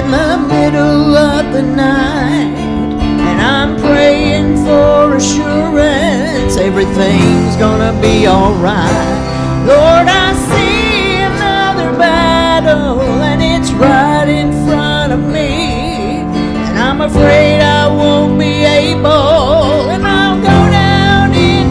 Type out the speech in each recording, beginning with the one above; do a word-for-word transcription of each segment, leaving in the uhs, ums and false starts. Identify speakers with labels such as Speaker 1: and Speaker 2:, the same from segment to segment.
Speaker 1: in the middle of the night, and I'm praying for assurance everything's gonna be alright. Lord, I see another battle, and it's right in front of me, and I'm afraid I won't be able, and I'll go down in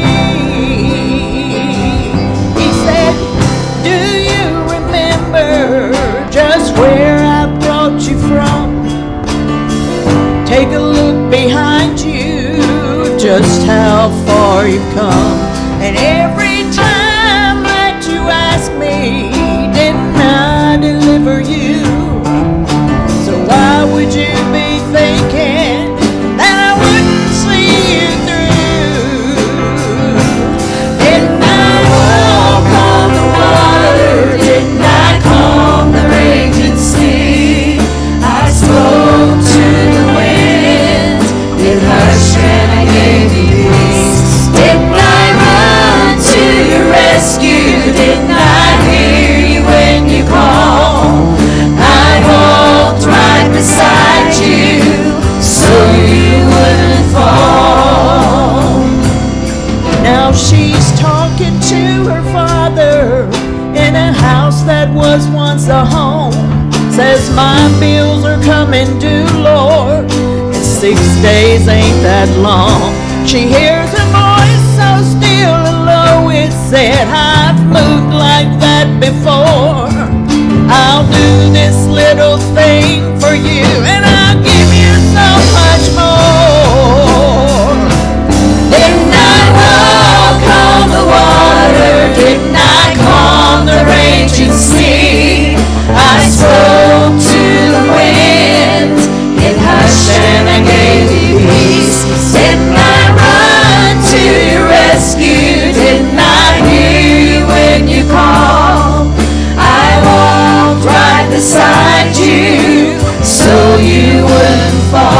Speaker 1: defeat. He said, do you remember just where I brought you from? Take a look behind you, just how far you've come. And every time that you ask me, didn't I deliver you? So why would you be thinking that I wouldn't see you through? Didn't I walk on the water? Didn't I calm the raging sea? I spoke to the wind, it hushed and I gave you peace. Didn't I run to your rescue? Didn't I hear you when you called? I walked right beside you so you wouldn't fall. Now she's talking to her father in a house that was once a home. Says my bills are coming due, Lord, and six days ain't that long. She hears a voice so still and low, it said, I've moved like that before. I'll do this little thing for you, and I'll give you so much more. Didn't I walk on the water? Didn't I calm the raging sea? I spoke to the wind, it hushed and I gave you peace. Didn't I run to your rescue? Didn't I hear you when you called? I walked right beside you so you wouldn't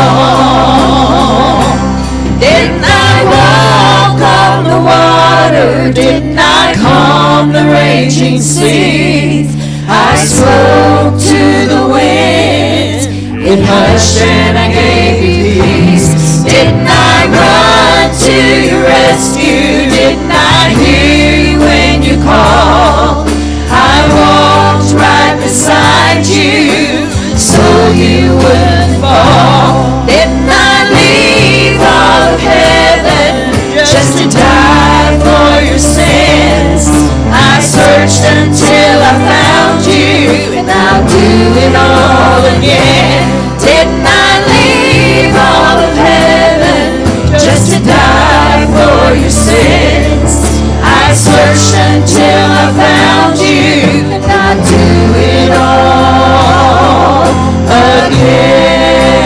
Speaker 1: fall. Didn't I walk on the water? Didn't I calm the raging seas? I spoke to the wind, it hushed and I gave you peace. Didn't I run to your rescue? Didn't I hear you when you called? I walked right beside you so you wouldn't fall. Didn't I leave all of heaven just to die for your sins? I searched until I found you, and I'll do it all again. Didn't I leave all of heaven just to die for your sins? I searched until I found you, and I'll do it all again.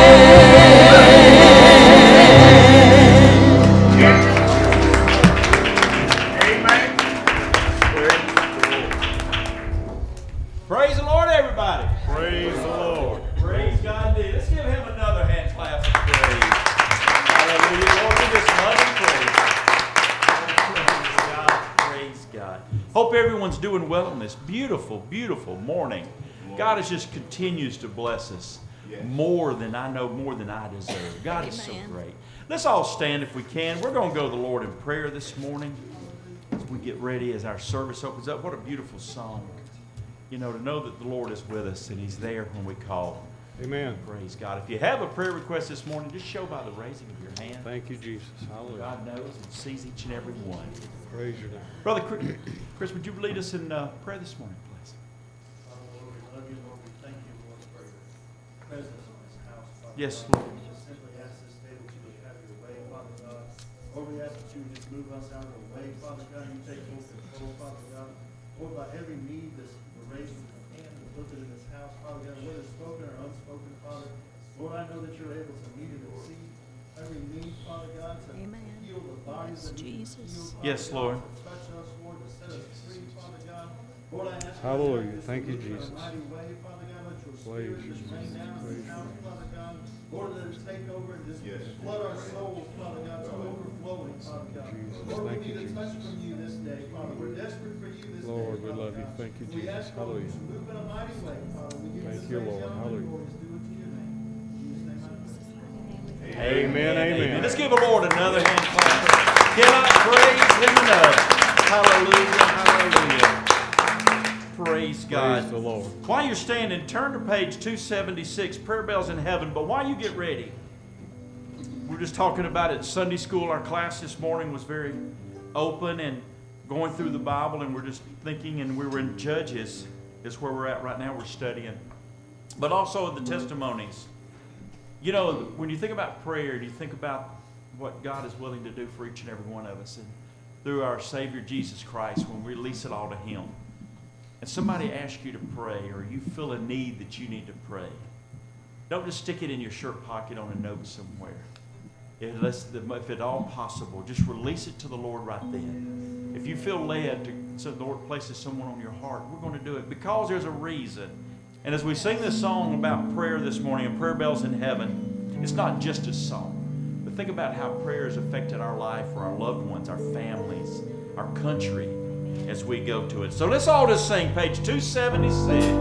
Speaker 2: Praise the Lord, everybody. Praise the Lord. Praise God indeed. Let's give him another hand clap of praise. Hallelujah. Lord, we just love and praise. Praise God. Praise God. Hope everyone's doing well on this beautiful, beautiful morning. God is just continues to bless us more than I know, more than I deserve. God is so great. Let's all stand if we can. We're going to go to the Lord in prayer this morning as we get ready, as our service opens up. What a beautiful song. You know, to know that the Lord is with us and he's there when we call.
Speaker 3: Amen.
Speaker 2: Praise God. If you have a prayer request this morning, just show by the raising of your hand.
Speaker 3: Thank you, Jesus. Hallelujah.
Speaker 2: God knows and sees each and every one.
Speaker 3: Praise your name.
Speaker 2: Brother Chris, Chris would you lead us in uh, prayer this morning, please?
Speaker 4: Father, Lord, we love you, Lord. We thank you, Lord, for your presence in this house, Father.
Speaker 2: Yes,
Speaker 4: God.
Speaker 2: Lord.
Speaker 4: We just simply ask this day that you would have your way, Father God. Lord, we ask that you would just move us out of the way, Father God. You take full control, Father God. Lord, by every need that's raised in the hand and lifted in this house, Father God, whether spoken or unspoken, Father, Lord, I know that you're able to meet and exceed every need, Father God, to
Speaker 5: Amen.
Speaker 4: heal the bodies
Speaker 5: Yes,
Speaker 4: that need
Speaker 5: Jesus.
Speaker 4: healed, Father
Speaker 2: Yes,
Speaker 4: God,
Speaker 2: Lord.
Speaker 4: to touch us, Lord, to set us free, Father God. Lord, I ask
Speaker 3: Hallelujah.
Speaker 4: you to
Speaker 3: Thank you,
Speaker 4: move in a
Speaker 3: Jesus.
Speaker 4: mighty way, Father God, let your
Speaker 3: Praise
Speaker 4: spirit
Speaker 3: you,
Speaker 4: just rain
Speaker 3: Jesus.
Speaker 4: down in
Speaker 3: Praise
Speaker 4: this
Speaker 3: you.
Speaker 4: house, Father God. Lord, let it take over and just flood our souls, Father God, to overflowing, Father God.
Speaker 3: Jesus.
Speaker 4: Lord, we
Speaker 3: Thank you,
Speaker 4: need a
Speaker 3: Jesus.
Speaker 4: touch from you this day, Father. We're desperate for you this day.
Speaker 3: Lord, we
Speaker 4: Father
Speaker 3: love you.
Speaker 4: God.
Speaker 3: Thank you,
Speaker 4: We
Speaker 3: Jesus.
Speaker 4: ask, Lord,
Speaker 3: Hallelujah.
Speaker 4: to move in a mighty way, Father. We give
Speaker 3: Thank
Speaker 4: this
Speaker 3: you,
Speaker 4: praise,
Speaker 3: Lord.
Speaker 4: honor, and
Speaker 3: Hallelujah.
Speaker 4: glory is due unto your name. In Jesus' name I pray.
Speaker 3: Amen, amen.
Speaker 2: Let's give the Lord another hand clap. Cannot praise Him enough. Hallelujah, hallelujah. Praise God.
Speaker 3: Praise the Lord.
Speaker 2: While you're standing, turn to page two seventy-six, Prayer Bells in Heaven. But while you get ready, we're just talking about it. Sunday school, our class this morning was very open and going through the Bible, and we're just thinking, and we were in Judges, is where we're at right now. We're studying. But also in the testimonies. You know, when you think about prayer, you think about what God is willing to do for each and every one of us. And through our Savior Jesus Christ, when we release it all to Him. And somebody asks you to pray, or you feel a need that you need to pray, don't just stick it in your shirt pocket on a note somewhere. If, that's the, if at all possible, just release it to the Lord right then. If you feel led to, so the Lord places someone on your heart, we're going to do it because there's a reason. And as we sing this song about prayer this morning, and Prayer Bells in Heaven, it's not just a song. But think about how prayer has affected our life, for our loved ones, our families, our country, as we go to it. So let's all just sing page two seventy-six.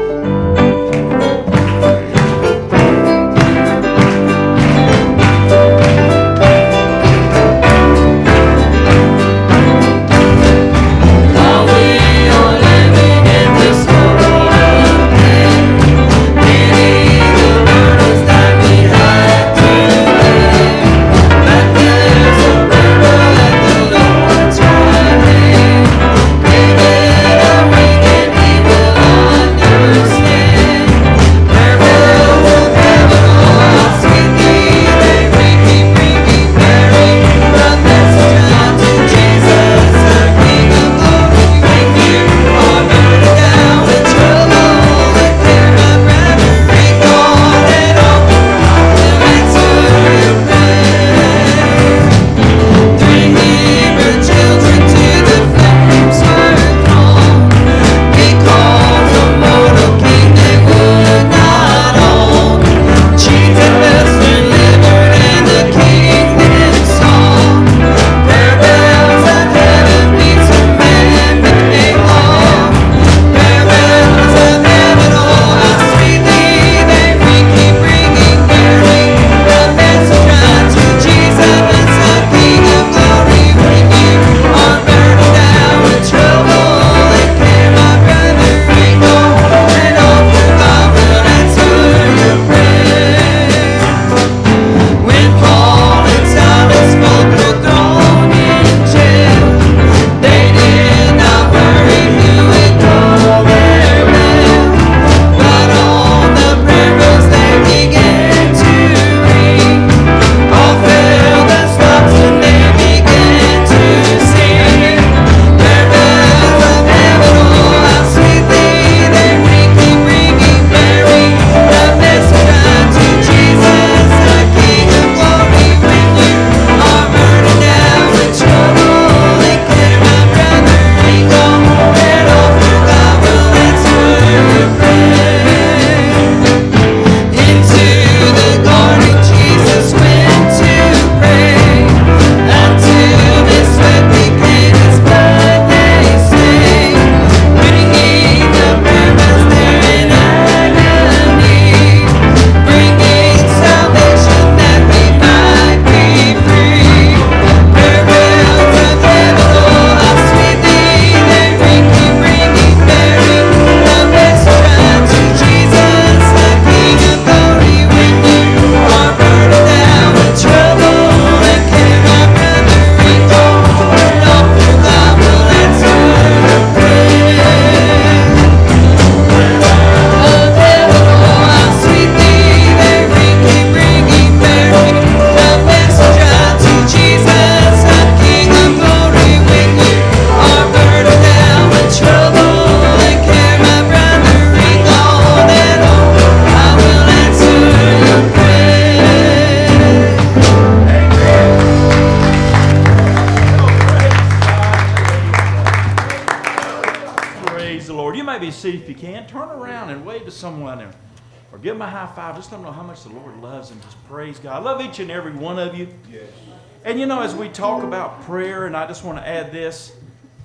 Speaker 2: Or give them a high five. Just let them know how much the Lord loves them. Just praise God. I love each and every one of you.
Speaker 4: Yes.
Speaker 2: And you know, as we talk about prayer, and I just want to add this,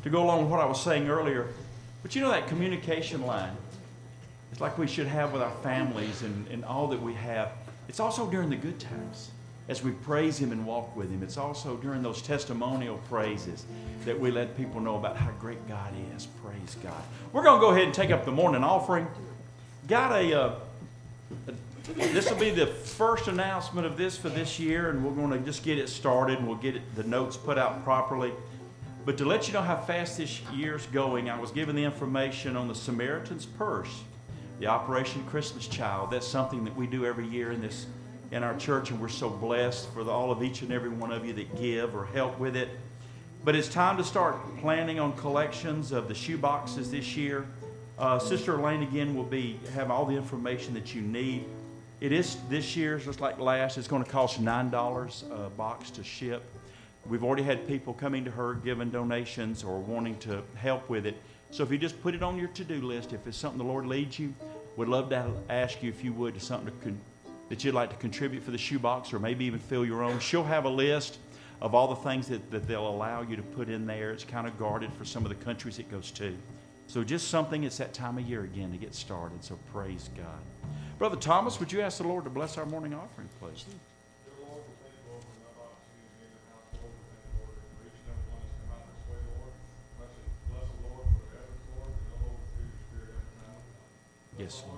Speaker 2: to go along with what I was saying earlier. But you know that communication line, it's like we should have with our families and, and all that we have. It's also during the good times as we praise Him and walk with Him. It's also during those testimonial praises that we let people know about how great God is. Praise God. We're going to go ahead and take up the morning offering. Got a, uh, a this will be the first announcement of this for this year, and we're going to just get it started, and we'll get it, the notes put out properly. But to let you know how fast this year's going, I was given the information on the Samaritan's Purse, the Operation Christmas Child. That's something that we do every year in this in our church, and we're so blessed for the, all of each and every one of you that give or help with it. But it's time to start planning on collections of the shoe boxes this year. Uh, Sister Elaine again will be have all the information that you need. It is this year, just like last, it's going to cost nine dollars a box to ship. We've already had people coming to her giving donations or wanting to help with it. So if you just put it on your to-do list, if it's something the Lord leads you, we'd love to ask you if you would, to something to con- that you'd like to contribute for the shoebox or maybe even fill your own. She'll have a list of all the things that, that they'll allow you to put in there. It's kind of guarded for some of the countries it goes to. So just something, it's that time of year again to get started. So praise God. Brother Thomas, would you ask the Lord to bless our morning offering, please?
Speaker 3: Dear Lord, we thank you, Lord, for another opportunity to be in your house, Lord. We thank you, Lord, for each and every one that's come out this way, Lord. Bless it, bless the Lord for their efforts, Lord, and know, Lord, through your Spirit every time we come.
Speaker 2: Yes, Lord.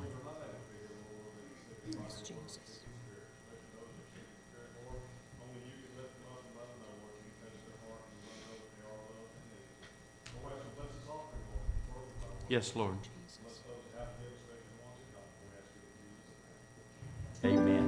Speaker 5: Yes, Jesus.
Speaker 2: Yes, Lord. Amen.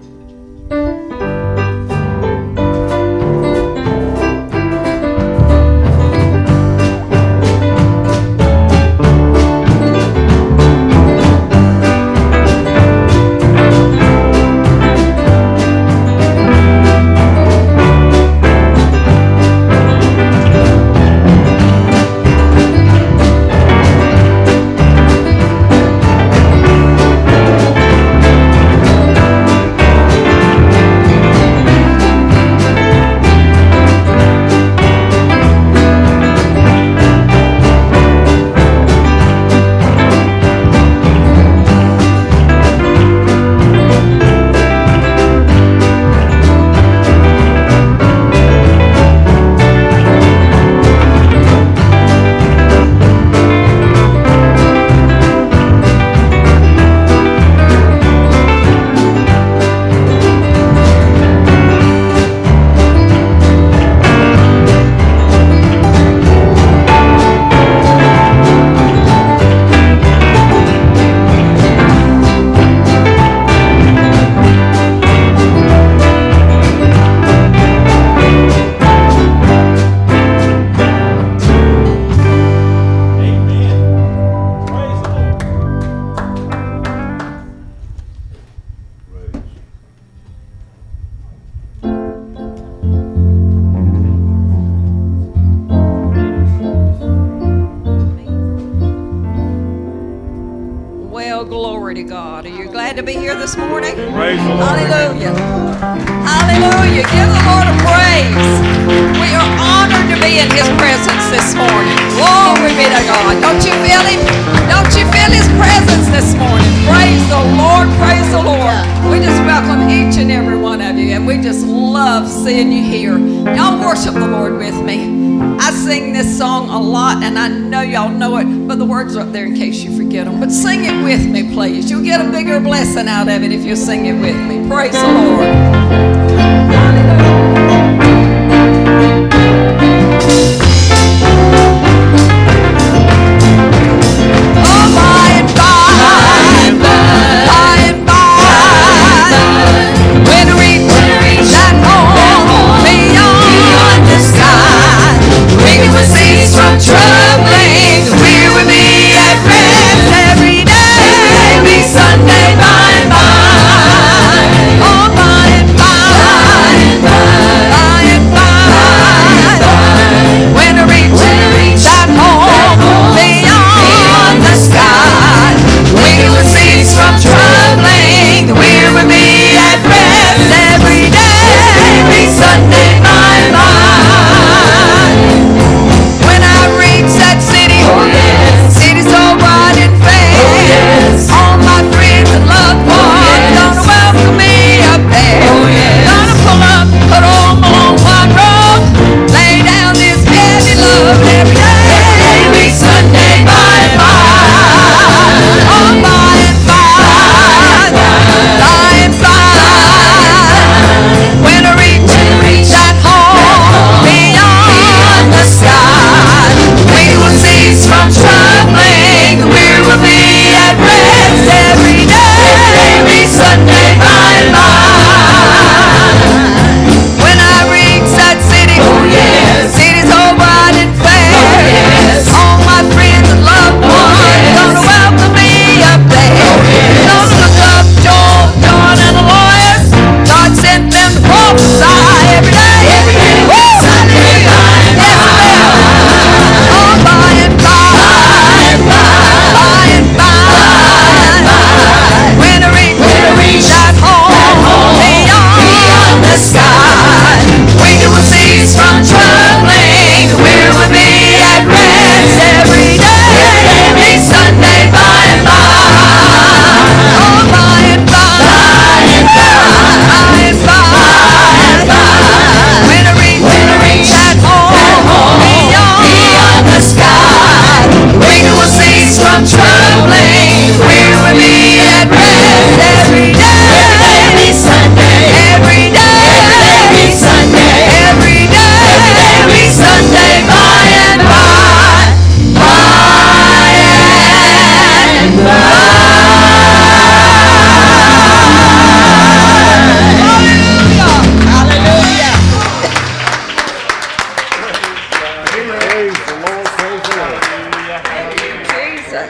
Speaker 5: To be here this morning.
Speaker 3: Praise the Lord.
Speaker 5: Hallelujah. Hallelujah. Give the Lord a praise. We are honored to be in His presence this morning. Glory be to God. Don't you feel Him? Don't you feel His presence this morning? Praise the Lord. Praise the Lord. We just welcome each and every one of you, and we just love seeing you here. Y'all worship the Lord with me. I sing this song a lot, and I know y'all know it, but the words are up there in case you forget them. But sing it with me, please. You'll get a bigger blessing out of it if you sing it with me. Praise the Lord. Hallelujah. Oh, by and by, by and by, when we reach that home beyond the sky, we will cease from troubling. We will be at rest every day. Be Sunday by and by. Oh, by and by, by and by, when we reach that home beyond the sky, we will cease from troubling. We will be at rest every day. Be Sunday by and by. When I reach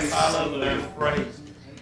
Speaker 2: Hallelujah. Praise.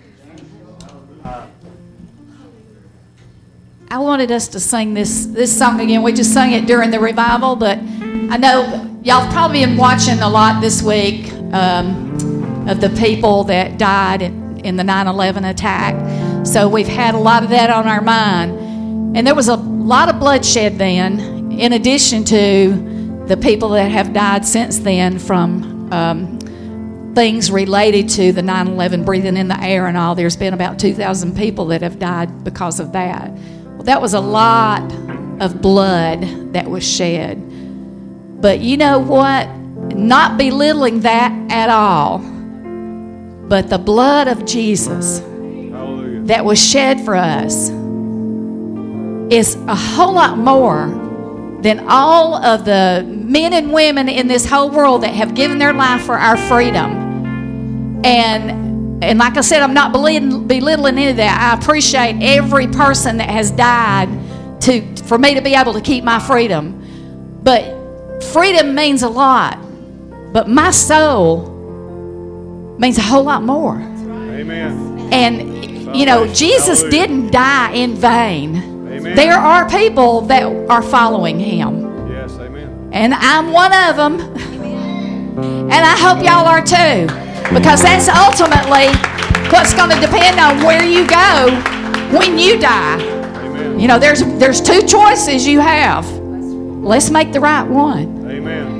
Speaker 6: I wanted us to sing this this song again. We just sung it during the revival, but I know y'all have probably been watching a lot this week um, of the people that died in, in the nine eleven attack. So we've had a lot of that on our mind. And there was a lot of bloodshed then, in addition to the people that have died since then from um, things related to the nine eleven, breathing in the air and all. There's been about two thousand people that have died because of that. Well, that was a lot of blood that was shed. But you know what? Not belittling that at all, but the blood of Jesus
Speaker 3: Hallelujah.
Speaker 6: that was shed for us is a whole lot more than all of the men and women in this whole world that have given their life for our freedom. And and like I said, I'm not belittling, belittling any of that. I appreciate every person that has died to for me to be able to keep my freedom. But freedom means a lot. But my soul means a whole lot more.
Speaker 3: Amen.
Speaker 6: And, you know, Jesus
Speaker 3: Hallelujah.
Speaker 6: didn't die in vain.
Speaker 3: Amen.
Speaker 6: There are people that are following him.
Speaker 3: Yes, amen.
Speaker 6: And I'm one of them. And I hope y'all are too. Because that's ultimately what's going to depend on where you go when you die.
Speaker 3: Amen.
Speaker 6: You know, there's there's two choices you have. Let's make the right one.
Speaker 3: Amen.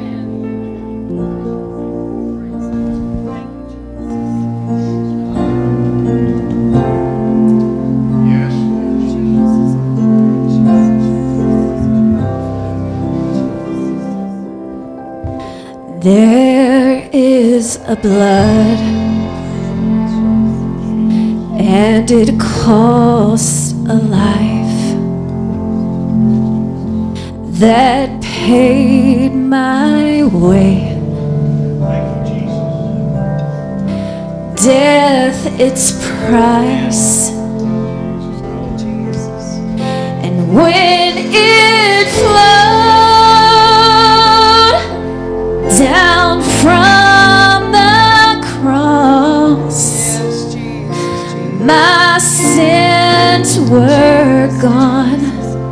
Speaker 7: There is a blood, and it costs a life that paid my way. Death, its price, and when it flowed down from the cross, my sins were gone.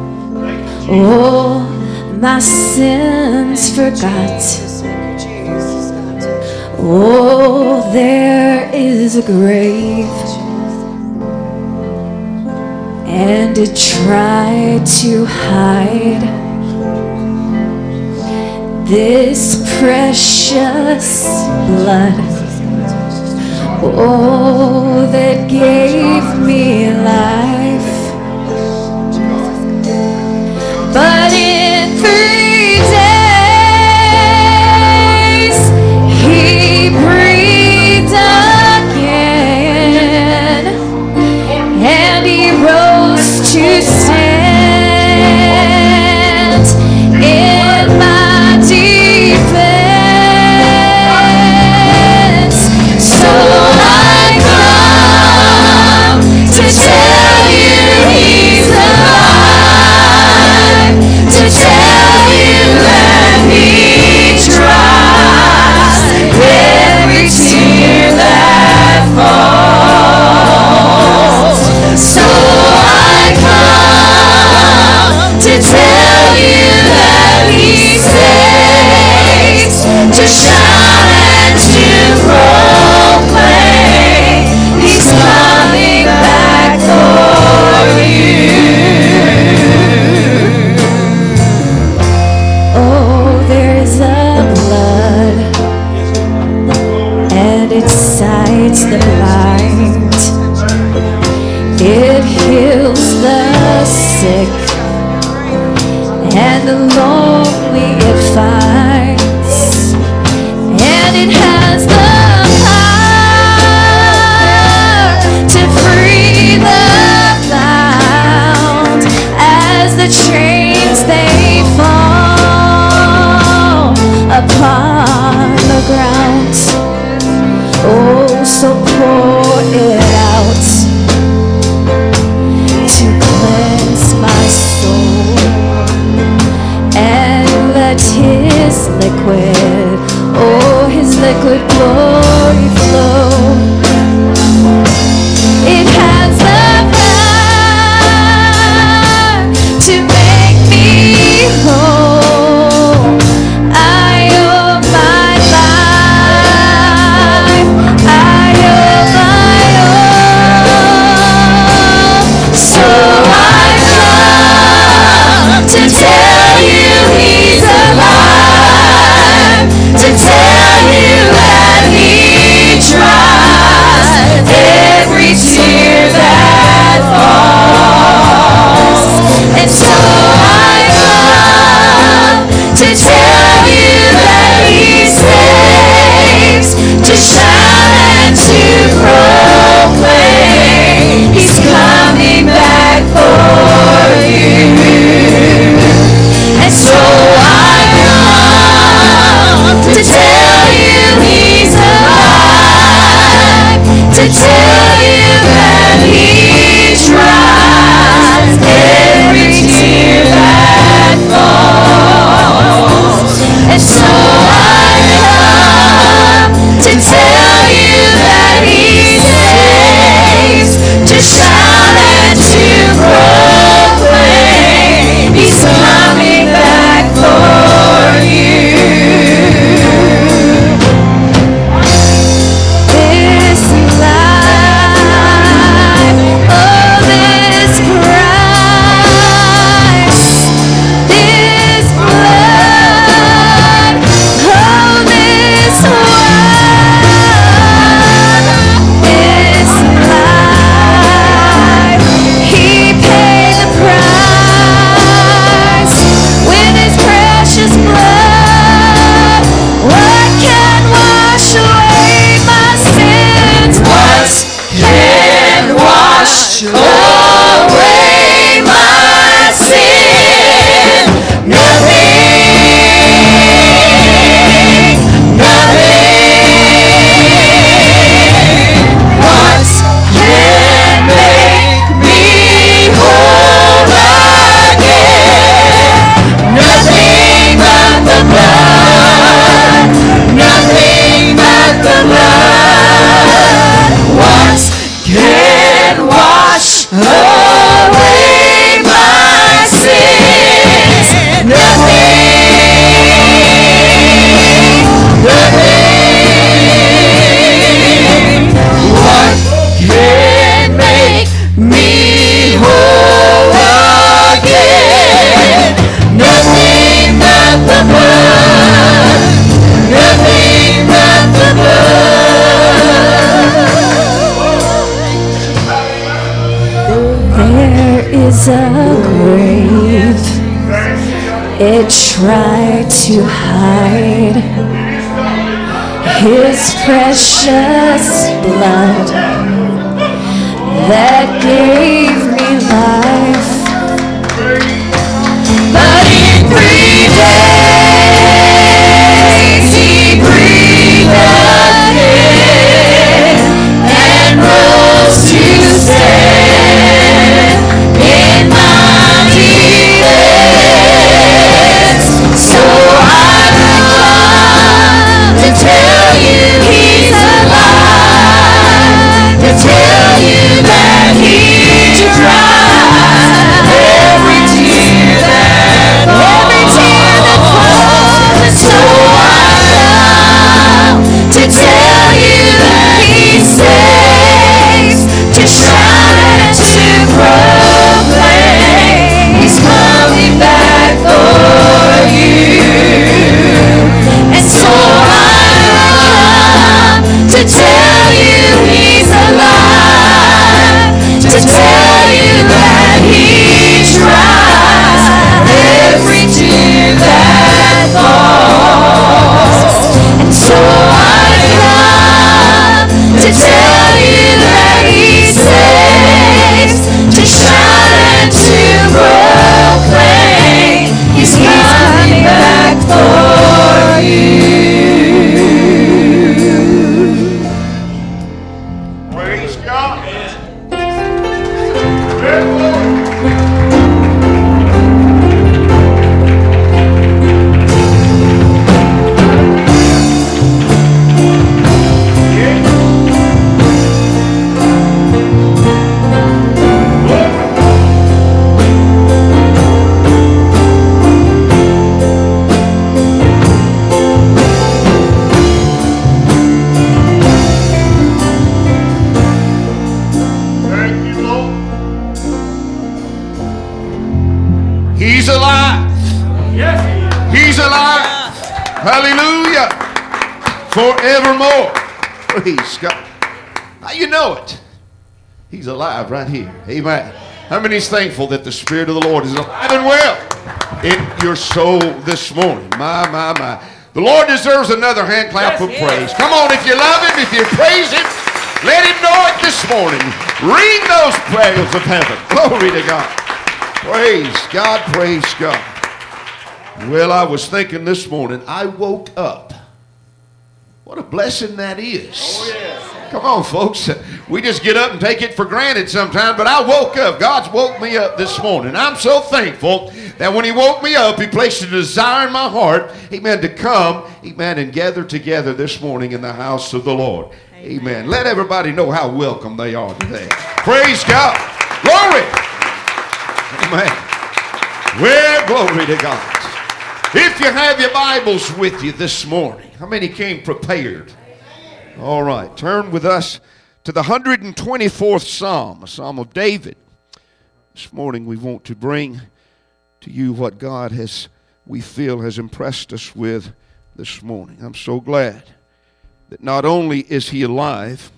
Speaker 7: Oh, my sins forgot. Oh, there is a grave, and it tried to hide this precious blood, oh, that gave me life. But in three days, he breathed again, and he rose to stand in my defense. So I come to tell you he's alive, to tell you that he dries every tear that falls. So I come to tell you that he saves, to shout and to proclaim he's coming back for you. Oh, there's a blood, and it sights the blind. It heals the sick, and the lonely it finds, and it has the power to free the bound as the chains they fall upon the ground. Oh, so pour it out to cleanse my soul, and let his liquid, oh, his liquid glory flow. tell you that He dries every tear that falls. And so I come to tell you that He saves, to shout and to proclaim He's coming back for you. This life, oh this price, this blood, oh this wine, this life, He paid the price with His precious blood. What can wash away my sins? What can wash away my sin? Nothing, nothing. What can make me whole again? Nothing but the blood, nothing but the blood. What can wash away my sins? Nothing, nothing. What can make me whole again? Nothing but the blood, nothing but the blood. There is a grave, it tried to hide His precious blood that gave me life. But in three days He breathed again and rose to stand in my defense. So I come to tell you He's alive, to tell you that He dried every tear that every tear that falls. And so I come to tell you that He saves, to shout and to proclaim He's coming back for you. And so I come to tell you He's alive, to tell you that He dries every tear that falls. And so I come to tell you that He saves, to shout and to proclaim He's coming back for you.
Speaker 3: Praise God. Thank you, Lord. He's alive. Yes, He's alive. Hallelujah. Forevermore. Praise God. Now you know it. He's alive right here. Amen. How many is thankful that the Spirit of the Lord is alive and well in your soul this morning? My, my, my. The Lord deserves another hand clap of praise. Come on, if you love Him, if you praise Him, let Him know it this morning. Ring those prayers of heaven. Glory to God. Praise God, praise God. Well, I was thinking this morning, I woke up. What a blessing that is.
Speaker 2: Oh, yes.
Speaker 3: Come on, folks. We just get up and take it for granted sometimes, but I woke up. God's woke me up this morning. I'm so thankful that when he woke me up, he placed a desire in my heart, amen, to come, amen, and gather together this morning in the house of the Lord. Amen. Amen. Let everybody know how welcome they are today. Praise God. Glory. Amen. Well, glory to God. If you have your Bibles with you this morning, how many came prepared? All right, turn with us to the one hundred twenty-fourth Psalm, a Psalm of David. This morning we want to bring to you what God has, we feel, has impressed us with this morning. I'm so glad that not only is he alive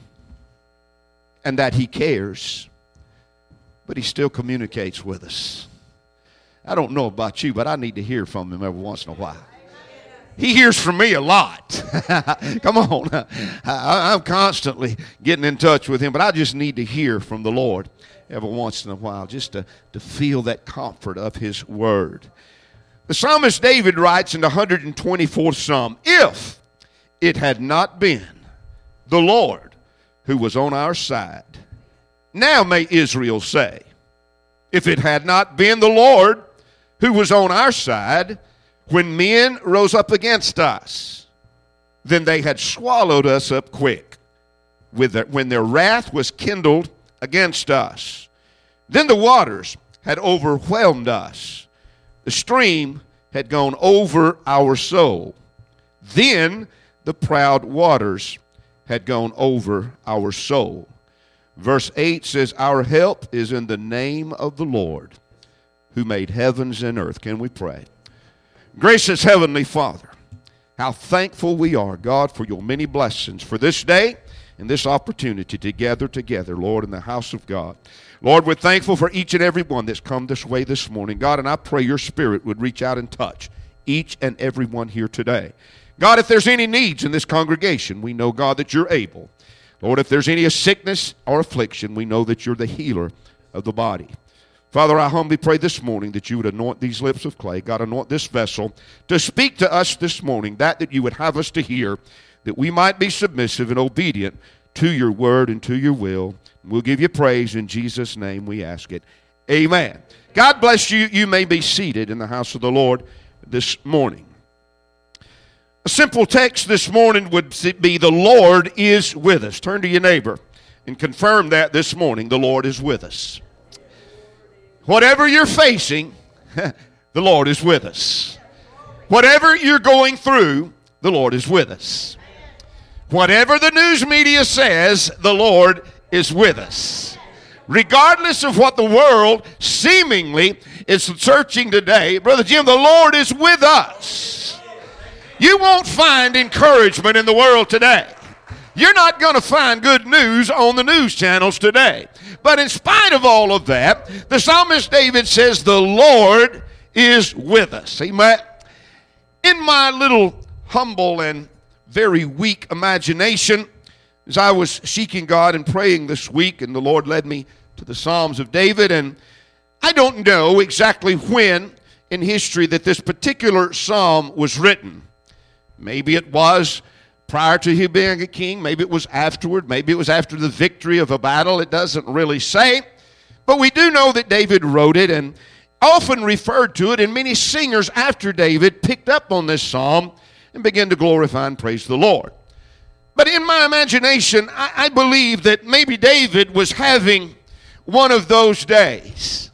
Speaker 3: and that he cares, but he still communicates with us. I don't know about you, but I need to hear from him every once in a while. He hears from me a lot. Come on. I, I'm constantly getting in touch with him, but I just need to hear from the Lord every once in a while, just to, to feel that comfort of his word. The psalmist David writes in the one hundred twenty-fourth Psalm, if it had not been the Lord who was on our side, now may Israel say, if it had not been the Lord who was on our side, when men rose up against us, then they had swallowed us up quick, with their, when their wrath was kindled against us. Then the waters had overwhelmed us. The stream had gone over our soul. Then the proud waters had gone over our soul. Verse eight says, our help is in the name of the Lord, who made heavens and earth. Can we pray? Gracious Heavenly Father, how thankful we are, God, for your many blessings for this day and this opportunity to gather together, Lord, in the house of God. Lord, we're thankful for each and every one that's come this way this morning. God, and I pray your Spirit would reach out and touch each and every one here today. God, if there's any needs in this congregation, we know, God, that you're able. Lord, if there's any sickness or affliction, we know that you're the healer of the body. Father, I humbly pray this morning that you would anoint these lips of clay. God, anoint this vessel to speak to us this morning, that that you would have us to hear, that we might be submissive and obedient to your word and to your will. We'll give you praise. In Jesus' name we ask it. Amen. God bless you. You may be seated in the house of the Lord this morning. A simple text this morning would be, the Lord is with us. Turn to your neighbor and confirm that this morning, the Lord is with us. Whatever you're facing, the Lord is with us. Whatever you're going through, the Lord is with us. Whatever the news media says, the Lord is with us. Regardless of what the world seemingly is searching today, Brother Jim, the Lord is with us. You won't find encouragement in the world today. You're not going to find good news on the news channels today. But in spite of all of that, the psalmist David says, the Lord is with us. Amen. In my little humble and very weak imagination, as I was seeking God and praying this week, and the Lord led me to the Psalms of David, and I don't know exactly when in history that this particular psalm was written. Maybe it was prior to him being a king. Maybe it was afterward. Maybe it was after the victory of a battle. It doesn't really say. But we do know that David wrote it and often referred to it, and many singers after David picked up on this psalm and began to glorify and praise the Lord. But in my imagination, I, I believe that maybe David was having one of those days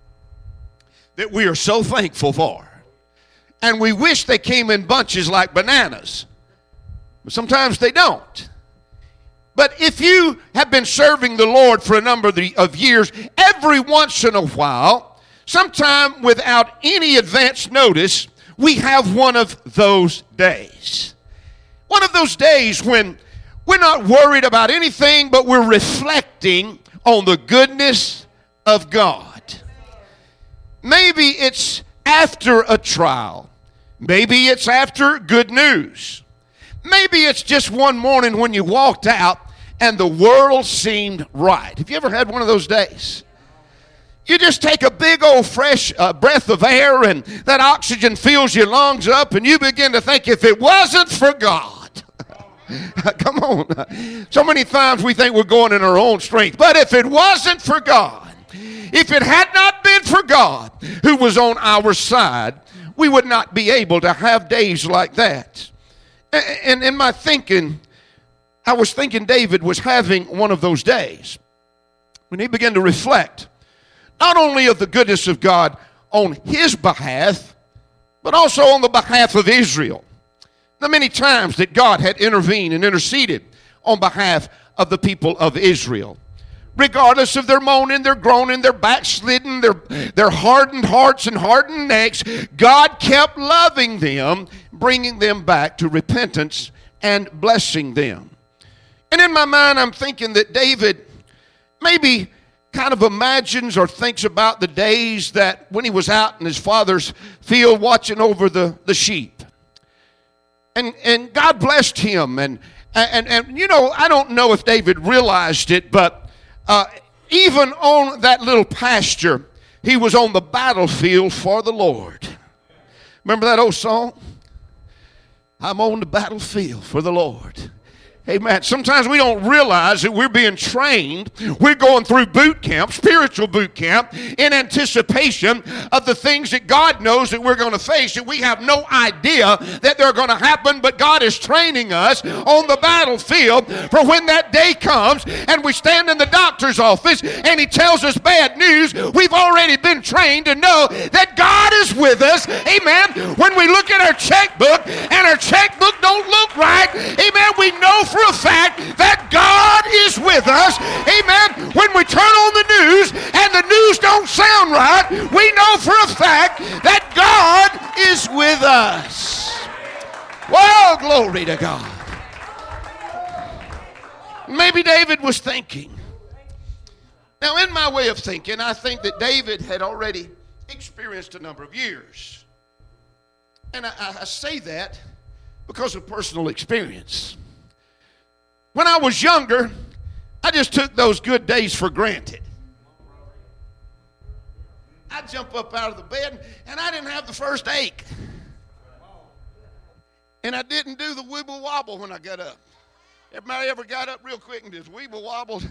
Speaker 3: that we are so thankful for. And we wish they came in bunches like bananas. But sometimes they don't. But if you have been serving the Lord for a number of years, every once in a while, sometime without any advance notice, we have one of those days. One of those days when we're not worried about anything, but we're reflecting on the goodness of God. Maybe it's after a trial. Maybe it's after good news. Maybe it's just one morning when you walked out and the world seemed right. Have you ever had one of those days? You just take a big old fresh uh, breath of air and that oxygen fills your lungs up and you begin to think, if it wasn't for God, Come on. So many times we think we're going in our own strength. But if it wasn't for God, if it had not been for God who was on our side, we would not be able to have days like that. And in my thinking, I was thinking David was having one of those days when he began to reflect not only of the goodness of God on his behalf, but also on the behalf of Israel. The many times that God had intervened and interceded on behalf of the people of Israel. Regardless of their moaning, their groaning, their backslidden, their, their hardened hearts and hardened necks, God kept loving them, bringing them back to repentance and blessing them. And in my mind, I'm thinking that David maybe kind of imagines or thinks about the days that when he was out in his father's field watching over the, the sheep. And, and God blessed him. And, and, and, you know, I don't know if David realized it, but uh, even on that little pasture, he was on the battlefield for the Lord. Remember that old song? I'm on the battlefield for the Lord. Amen. Sometimes we don't realize that we're being trained. We're going through boot camp, spiritual boot camp, in anticipation of the things that God knows that we're going to face, and we have no idea that they're going to happen, but God is training us on the battlefield for when that day comes and we stand in the doctor's office and he tells us bad news. We've already been trained to know that God is with us. Amen. When we look at our checkbook and our checkbook don't look right, amen, we know for a fact that God is with us. Amen. When we turn on the news and the news don't sound right, we know for a fact that God is with us. Well, glory to God. Maybe David was thinking. Now, in my way of thinking, I think that David had already experienced a number of years. And I, I say that because of personal experience. When I was younger, I just took those good days for granted. I'd jump up out of the bed, and I didn't have the first ache. And I didn't do the wibble wobble when I got up. Everybody ever got up real quick and just wibble wobbled?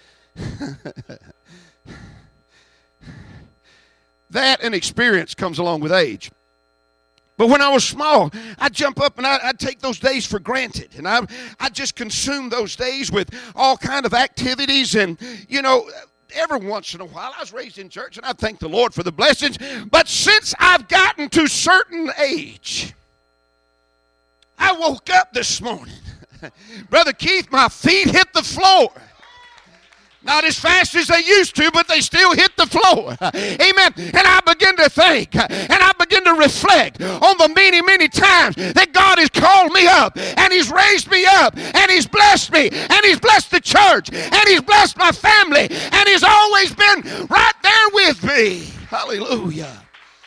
Speaker 3: That and experience comes along with age. But when I was small, I'd jump up and I'd take those days for granted. And I I just consumed those days with all kind of activities. And, you know, every once in a while, I was raised in church, and I thank the Lord for the blessings. But since I've gotten to certain age, I woke up this morning. Brother Keith, my feet hit the floor. Not as fast as they used to, but they still hit the floor. Amen. And I begin to think, and I begin to reflect on the many, many times that God has called me up, and He's raised me up, and He's blessed me, and He's blessed the church, and He's blessed my family, and He's always been right there with me. Hallelujah.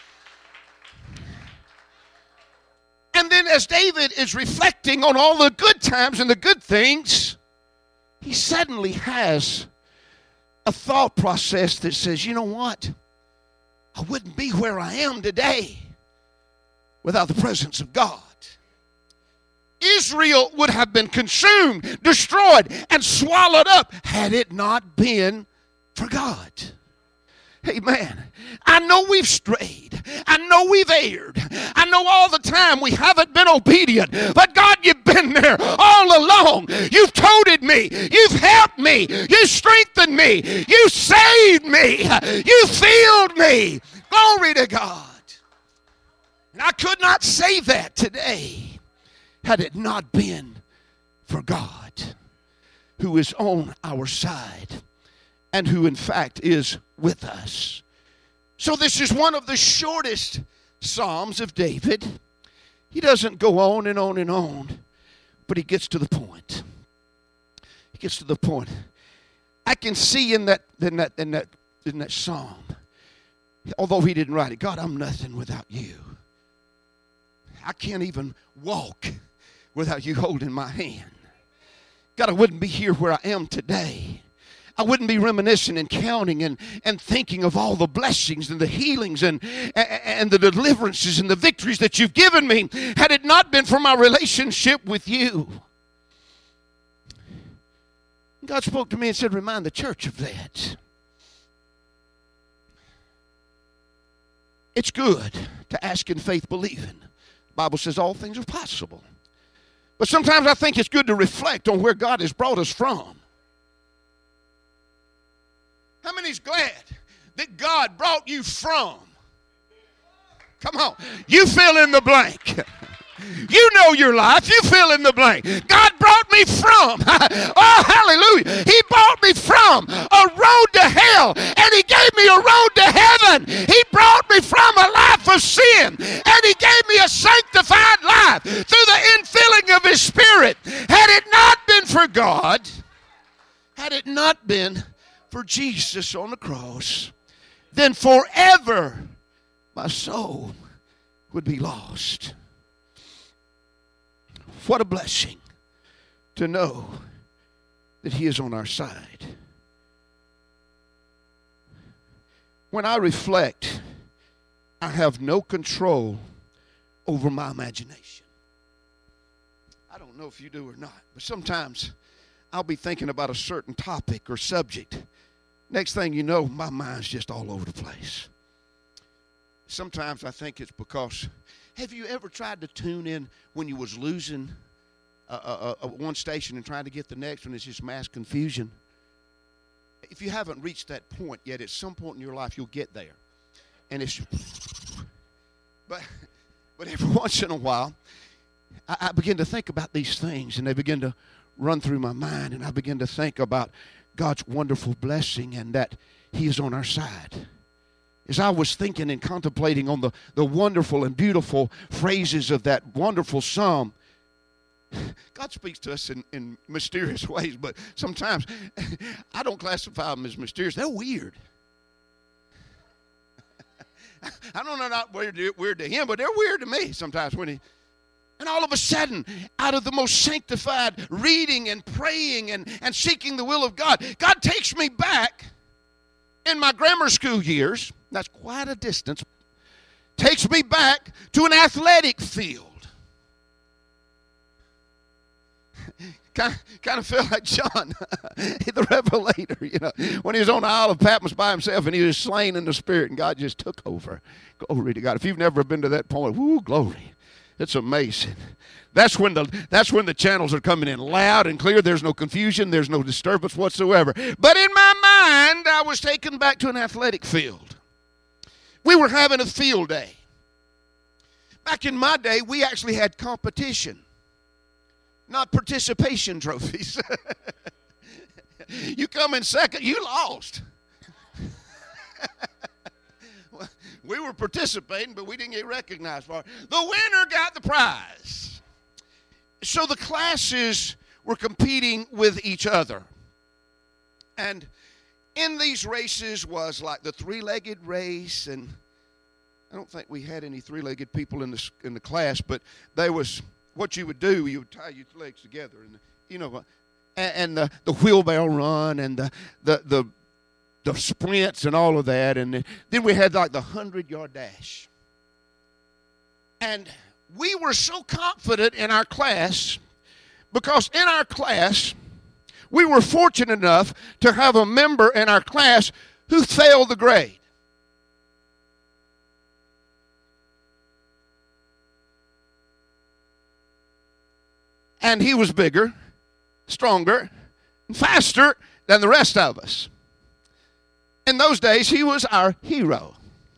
Speaker 3: And then as David is reflecting on all the good times and the good things, he suddenly has a thought process that says, you know what? I wouldn't be where I am today without the presence of God. Israel would have been consumed, destroyed, and swallowed up had it not been for God. Amen. I know we've strayed. I know we've erred. I know all the time we haven't been obedient. But God, you've been there all along. You've toted me. You've helped me. You strengthened me. You saved me. You filled me. Glory to God. And I could not say that today had it not been for God, who is on our side and who in fact is with us. So this is one of the shortest Psalms of David. He doesn't go on and on and on, but he gets to the point. He gets to the point. I can see in that in that in that in that psalm, although he didn't write it, God, I'm nothing without you. I can't even walk without you holding my hand. God, I wouldn't be here where I am today. I wouldn't be reminiscing and counting and, and thinking of all the blessings and the healings and, and the deliverances and the victories that you've given me had it not been for my relationship with you. God spoke to me and said, remind the church of that. It's good to ask in faith believing. The Bible says all things are possible. But sometimes I think it's good to reflect on where God has brought us from. How many's glad that God brought you from? Come on. You fill in the blank. You know your life. You fill in the blank. God brought me from. Oh, hallelujah. He brought me from a road to hell, and he gave me a road to heaven. He brought me from a life of sin, and he gave me a sanctified life through the infilling of his Spirit. Had it not been for God, had it not been for Jesus on the cross, then forever my soul would be lost. What a blessing to know that he is on our side. When I reflect, I have no control over my imagination. I don't know if you do or not, but sometimes I'll be thinking about a certain topic or subject. Next thing you know, my mind's just all over the place. Sometimes I think it's because, have you ever tried to tune in when you was losing uh, uh, uh, one station and trying to get the next one? It's just mass confusion. If you haven't reached that point yet, at some point in your life you'll get there. And it's, but, but every once in a while, I, I begin to think about these things, and they begin to run through my mind, and I begin to think about God's wonderful blessing and that he is on our side. As I was thinking and contemplating on the, the wonderful and beautiful phrases of that wonderful psalm, God speaks to us in, in mysterious ways, but sometimes I don't classify them as mysterious. They're weird. I don't know, not weird to, weird to him, but they're weird to me sometimes when he... And all of a sudden, out of the most sanctified reading and praying and, and seeking the will of God, God takes me back in my grammar school years. That's quite a distance. Takes me back to an athletic field. kind, of, kind of felt like John, the Revelator, you know, when he was on the Isle of Patmos by himself and he was slain in the Spirit and God just took over. Glory to God. If you've never been to that point, woo, glory. It's amazing. That's when the that's when the channels are coming in loud and clear. There's no confusion. There's no disturbance whatsoever. But in my mind, I was taken back to an athletic field. We were having a field day. Back in my day, we actually had competition, not participation trophies. You come in second, you lost. We were participating, but we didn't get recognized for it. The winner got the prize. So the classes were competing with each other. And in these races was like the three-legged race, and I don't think we had any three-legged people in the, in the class, but there was what you would do, you would tie your legs together, and you know, and, and the, the wheelbarrow run, and the, the, the the sprints and all of that, and then we had like the hundred-yard dash. And we were so confident in our class because in our class, we were fortunate enough to have a member in our class who failed the grade. And he was bigger, stronger, and faster than the rest of us. In those days, he was our hero.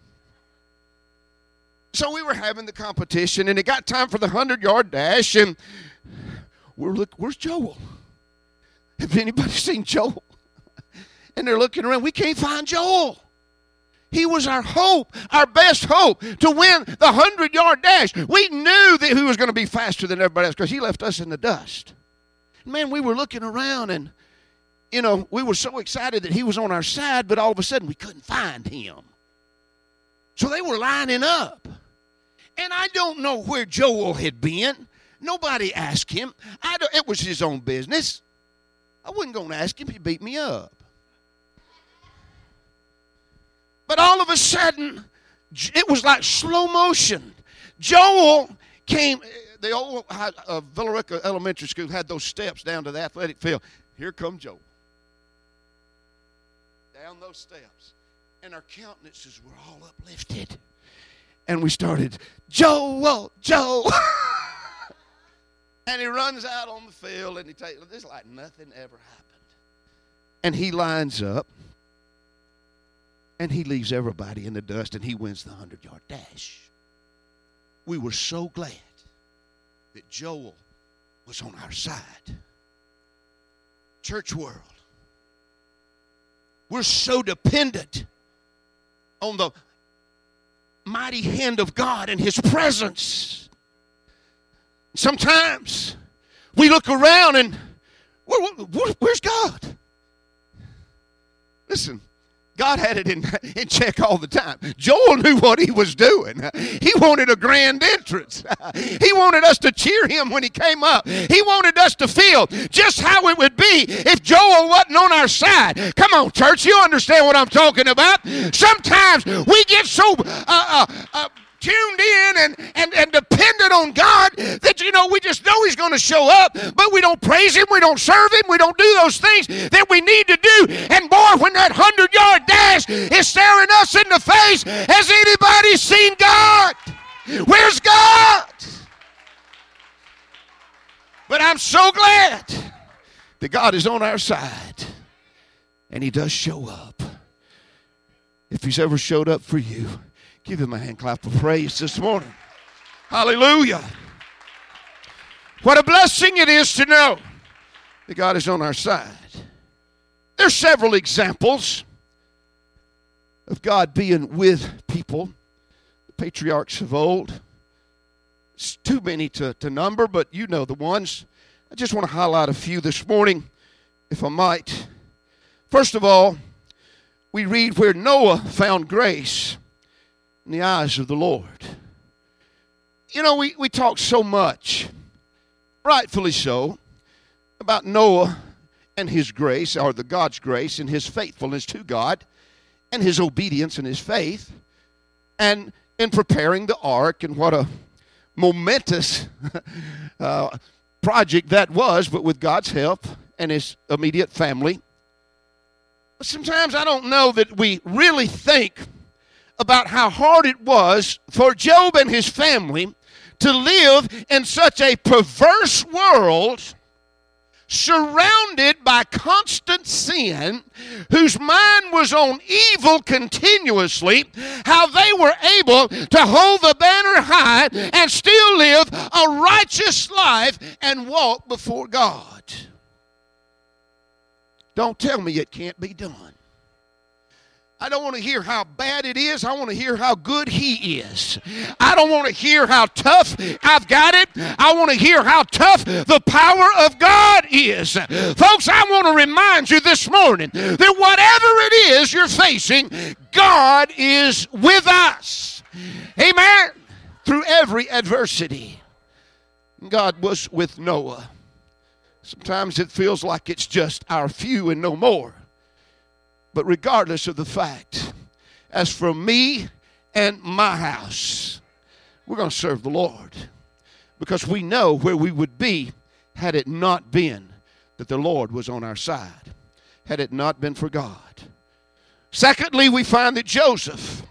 Speaker 3: So we were having the competition, and it got time for the hundred-yard dash, and we're look, where's Joel? Have anybody seen Joel? And they're looking around. We can't find Joel. He was our hope, our best hope to win the hundred-yard dash. We knew that he was going to be faster than everybody else because he left us in the dust. Man, we were looking around, and you know, we were so excited that he was on our side, but all of a sudden we couldn't find him. So they were lining up. And I don't know where Joel had been. Nobody asked him. I don't, it was his own business. I wasn't going to ask him. He beat me up. But all of a sudden, it was like slow motion. Joel came. The old uh, Villa Rica Elementary School had those steps down to the athletic field. Here comes Joel. down those steps, and our countenances were all uplifted. And we started, Joel, Joel. And he runs out on the field, and he takes, it's like nothing ever happened. And he lines up, and he leaves everybody in the dust, and he wins the hundred-yard dash. We were so glad that Joel was on our side. Church world, we're so dependent on the mighty hand of God and His presence. Sometimes we look around and where, where, where's God? Listen, God had it in, in check all the time. Joel knew what he was doing. He wanted a grand entrance. He wanted us to cheer him when he came up. He wanted us to feel just how it would be if Joel wasn't on our side. Come on, church, you understand what I'm talking about. Sometimes we get so uh, uh, uh, tuned in and, and, and dependent on God that, you know, we just know He's going to show up, but we don't praise Him, we don't serve Him, we don't do those things that we need to do. And boy, when that hundred-yard dash is staring us in the face, has anybody seen God? Where's God? But I'm so glad that God is on our side, and He does show up. If He's ever showed up for you, give Him a hand clap of praise this morning. Hallelujah. What a blessing it is to know that God is on our side. There's several examples of God being with people, the patriarchs of old. It's too many to, to number, but you know the ones. I just want to highlight a few this morning, if I might. First of all, we read where Noah found grace in the eyes of the Lord. You know, we, we talk so much, rightfully so, about Noah and his grace, or the God's grace, and his faithfulness to God, and his obedience and his faith, and in preparing the ark, and what a momentous uh, project that was, but with God's help and his immediate family. But sometimes I don't know that we really think about how hard it was for Job and his family to live in such a perverse world, surrounded by constant sin, whose mind was on evil continuously, how they were able to hold the banner high and still live a righteous life and walk before God. Don't tell me it can't be done. I don't want to hear how bad it is. I want to hear how good He is. I don't want to hear how tough I've got it. I want to hear how tough the power of God is. Folks, I want to remind you this morning that whatever it is you're facing, God is with us. Amen. Through every adversity. God was with Noah. Sometimes it feels like it's just our few and no more. But regardless of the fact, as for me and my house, we're going to serve the Lord. Because we know where we would be had it not been that the Lord was on our side. Had it not been for God. Secondly, we find that Joseph,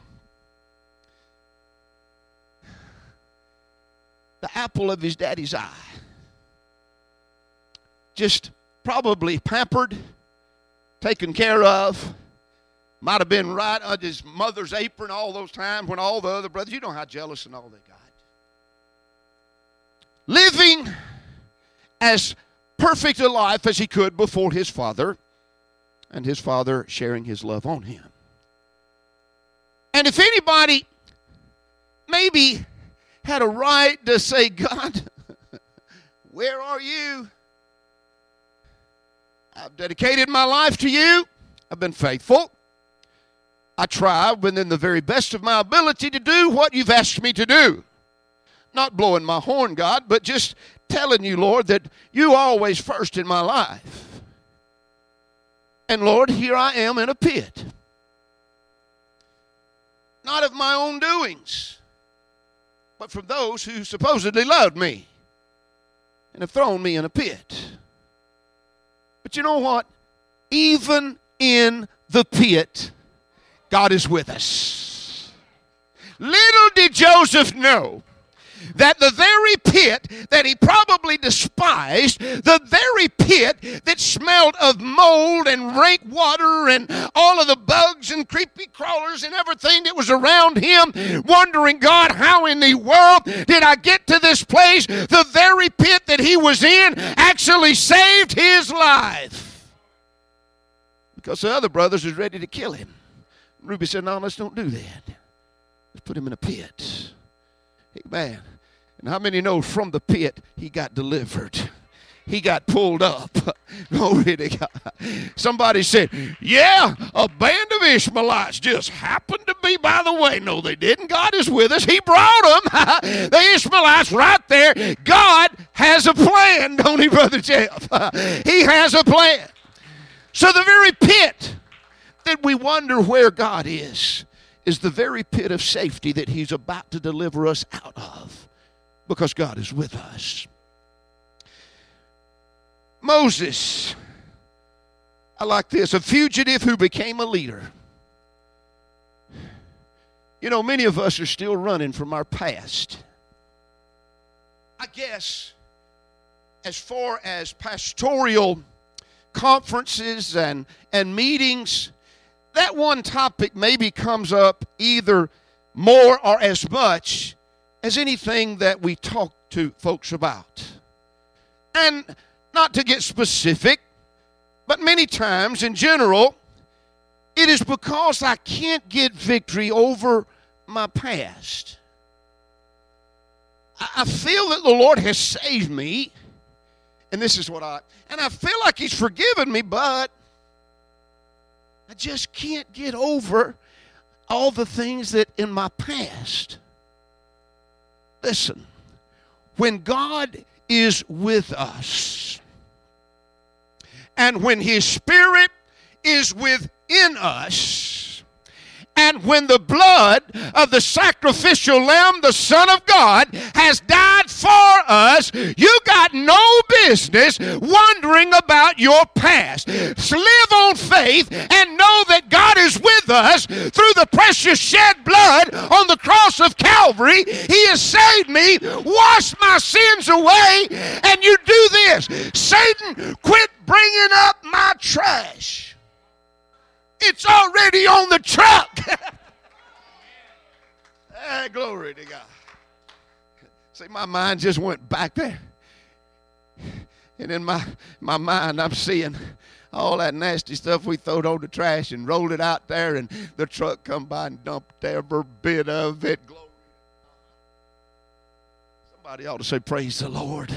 Speaker 3: the apple of his daddy's eye, just probably pampered, taken care of, might have been right on his mother's apron all those times when all the other brothers, you know how jealous and all they got. Living as perfect a life as he could before his father, and his father sharing his love on him. And if anybody maybe had a right to say, God, where are you? I've dedicated my life to you. I've been faithful. I try within the very best of my ability to do what you've asked me to do. Not blowing my horn, God, but just telling you, Lord, that you are always first in my life. And Lord, here I am in a pit. Not of my own doings, but from those who supposedly loved me and have thrown me in a pit. But you know what? Even in the pit, God is with us. Little did Joseph know that the very pit that he probably despised, the very pit that smelled of mold and rank water and all of the bugs and creepy crawlers and everything that was around him, wondering, God, how in the world did I get to this place? The very pit that he was in actually saved his life. Because the other brothers was ready to kill him. Ruby said, no, let's don't do that. Let's put him in a pit. Amen. And how many know from the pit he got delivered? He got pulled up. Glory to God. Somebody said, yeah, a band of Ishmaelites just happened to be by the way. No, they didn't. God is with us. He brought them. The Ishmaelites right there. God has a plan, don't he, Brother Jeff? He has a plan. So the very pit that we wonder where God is, is the very pit of safety that he's about to deliver us out of, because God is with us. Moses, I like this, a fugitive who became a leader. You know, many of us are still running from our past. I guess as far as pastoral conferences and, and meetings, that one topic maybe comes up either more or as much as anything that we talk to folks about. And not to get specific, but many times in general, it is because I can't get victory over my past. I feel that the Lord has saved me, and this is what I, and I feel like he's forgiven me, but I just can't get over all the things that in my past. Listen, when God is with us, and when his Spirit is within us, and when the blood of the sacrificial lamb, the Son of God, has died for us, you got no business wondering about your past. So live on faith and know that God is with us through the precious shed blood on the cross of Calvary. He has saved me, washed my sins away, and you do this. Satan, quit bringing up my trash. It's already on the truck. Hey, glory to God. See, my mind just went back there. And in my, my mind, I'm seeing all that nasty stuff we throwed on the trash and rolled it out there, and the truck come by and dumped every bit of it. Glory. Somebody ought to say, praise the Lord.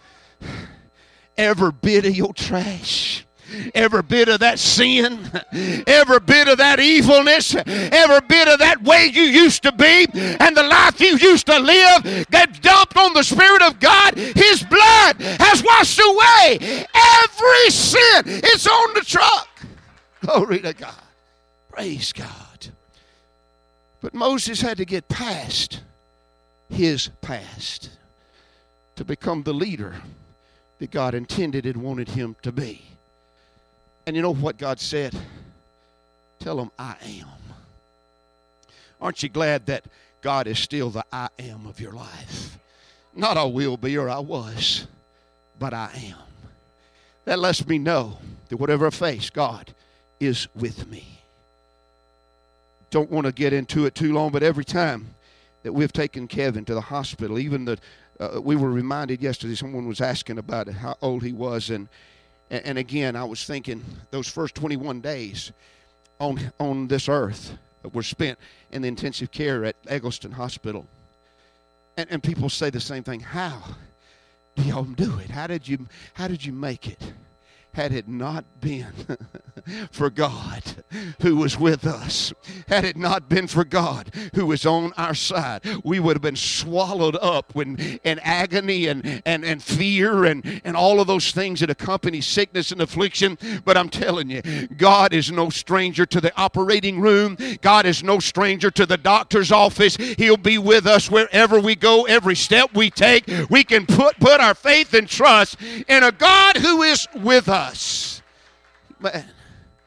Speaker 3: Every bit of your trash. Every bit of that sin, every bit of that evilness, every bit of that way you used to be and the life you used to live, get dumped on the Spirit of God. His blood has washed away every sin. It's on the truck. Glory to God. Praise God. But Moses had to get past his past to become the leader that God intended and wanted him to be. And you know what God said? Tell them, I am. Aren't you glad that God is still the I am of your life? Not I will be or I was, but I am. That lets me know that whatever I face, God is with me. Don't want to get into it too long, but every time that we've taken Kevin to the hospital, even the, uh, we were reminded yesterday, someone was asking about how old he was, and And again, I was thinking those first twenty-one days on on this earth were spent in the intensive care at Eggleston Hospital. And, and people say the same thing. How do y'all do it? How did you how did you make it? Had it not been for God who was with us, had it not been for God who was on our side, we would have been swallowed up when, in agony and, and, and fear and, and all of those things that accompany sickness and affliction. But I'm telling you, God is no stranger to the operating room. God is no stranger to the doctor's office. He'll be with us wherever we go, every step we take. We can put, put our faith and trust in a God who is with us. Us. Man,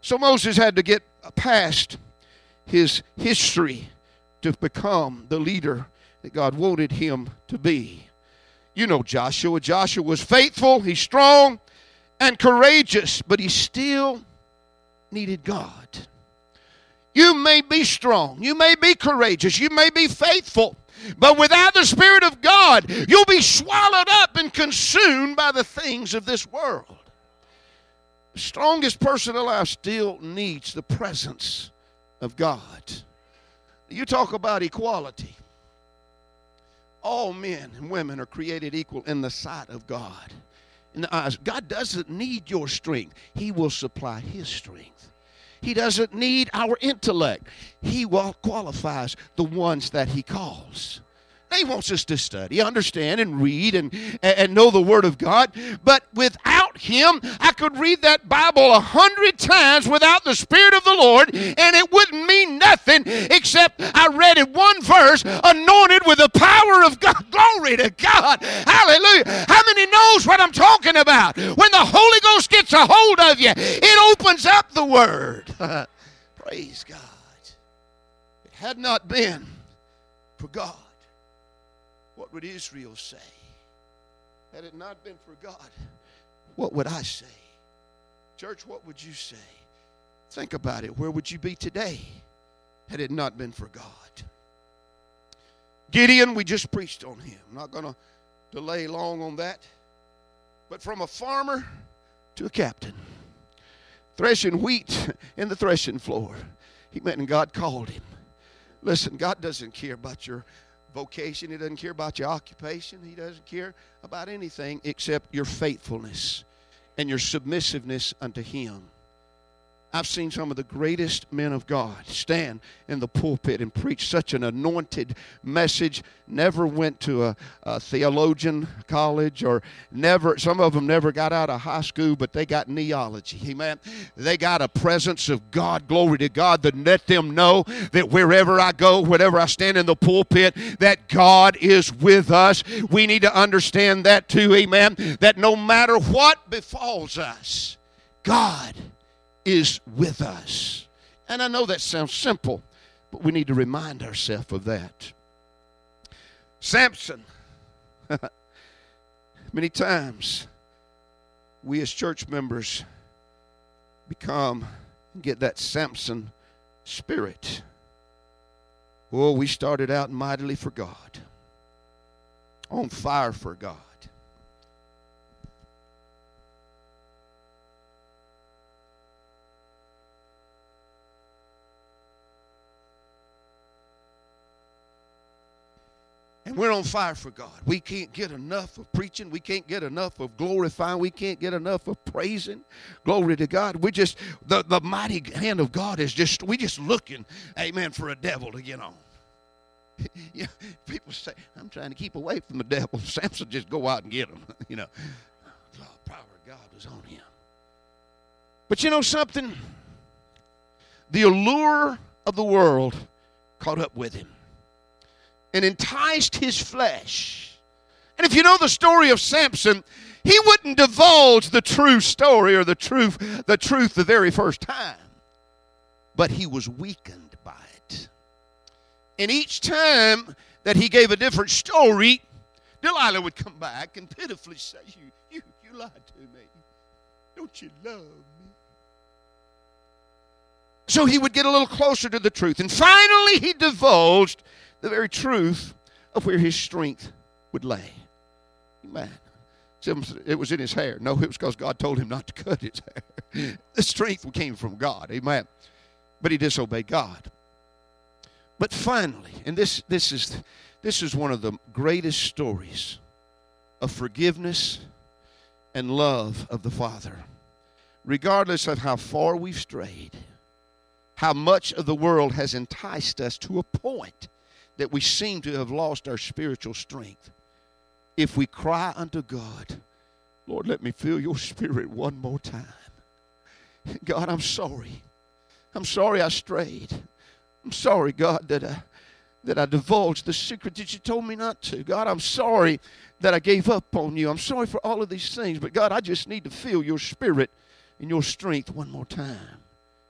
Speaker 3: So Moses had to get past his history to become the leader that God wanted him to be. You know Joshua. Joshua was faithful, he's strong and courageous, but he still needed God. You may be strong, you may be courageous, you may be faithful, but without the Spirit of God, you'll be swallowed up and consumed by the things of this world. The strongest person alive still needs the presence of God. You talk about equality. All men and women are created equal in the sight of God. In the eyes, God doesn't need your strength. He will supply His strength. He doesn't need our intellect. He qualifies the ones that He calls. He wants us to study, understand, and read, and, and know the Word of God. But without Him, I could read that Bible a hundred times without the Spirit of the Lord, and it wouldn't mean nothing except I read in one verse, anointed with the power of God. Glory to God. Hallelujah. How many knows what I'm talking about? When the Holy Ghost gets a hold of you, it opens up the Word. Praise God. It had not been for God, what would Israel say? Had it not been for God, what would I say? Church, what would you say? Think about it. Where would you be today had it not been for God? Gideon, we just preached on him. I'm not going to delay long on that. But from a farmer to a captain, threshing wheat in the threshing floor, he went and God called him. Listen, God doesn't care about your vocation. He doesn't care about your occupation. He doesn't care about anything except your faithfulness and your submissiveness unto Him. I've seen some of the greatest men of God stand in the pulpit and preach such an anointed message. Never went to a, a theologian college, or never, some of them never got out of high school, but they got neology. Amen. They got a presence of God, glory to God, that let them know that wherever I go, wherever I stand in the pulpit, that God is with us. We need to understand that too, amen, that no matter what befalls us, God is with us. And I know that sounds simple, but we need to remind ourselves of that. Samson. Many times we as church members become, get that Samson spirit. Oh, we started out mightily for God, on fire for God. And we're on fire for God. We can't get enough of preaching. We can't get enough of glorifying. We can't get enough of praising. Glory to God. We just, the, the mighty hand of God is just, we just looking, amen, for a devil to get on. Yeah, people say, I'm trying to keep away from the devil. Samson just go out and get him. You know, the power of God was on him. But you know something? The allure of the world caught up with him and enticed his flesh. And if you know the story of Samson, he wouldn't divulge the true story or the truth, the truth the very first time. But he was weakened by it. And each time that he gave a different story, Delilah would come back and pitifully say, you, you, you lied to me. Don't you love me? So he would get a little closer to the truth. And finally he divulged the very truth of where his strength would lay. Amen. It was in his hair. No, it was because God told him not to cut his hair. The strength came from God. Amen. But he disobeyed God. But finally, and this, this, is, this is one of the greatest stories of forgiveness and love of the Father. Regardless of how far we've strayed, how much of the world has enticed us to a point that we seem to have lost our spiritual strength. If we cry unto God, Lord, let me feel your spirit one more time. God, I'm sorry. I'm sorry I strayed. I'm sorry, God, that I, that I divulged the secret that you told me not to. God, I'm sorry that I gave up on you. I'm sorry for all of these things. But God, I just need to feel your spirit and your strength one more time.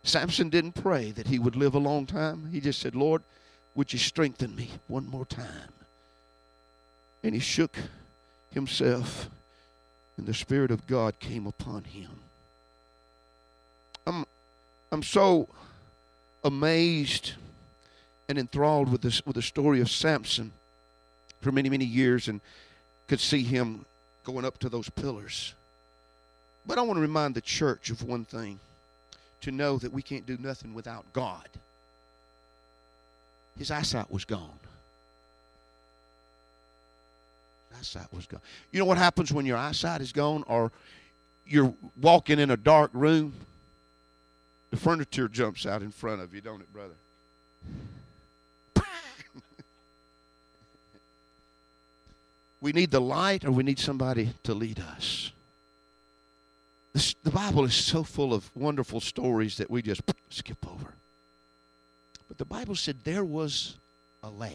Speaker 3: Samson didn't pray that he would live a long time. He just said, Lord, would you strengthen me one more time? And he shook himself, and the Spirit of God came upon him. I'm, I'm so amazed and enthralled with this with the story of Samson for many, many years, and could see him going up to those pillars. But I want to remind the church of one thing, to know that we can't do nothing without God. His eyesight was gone. His eyesight was gone. You know what happens when your eyesight is gone, or you're walking in a dark room? The furniture jumps out in front of you, don't it, brother? We need the light, or we need somebody to lead us. This, the Bible is so full of wonderful stories that we just skip over. But the Bible said there was a lad.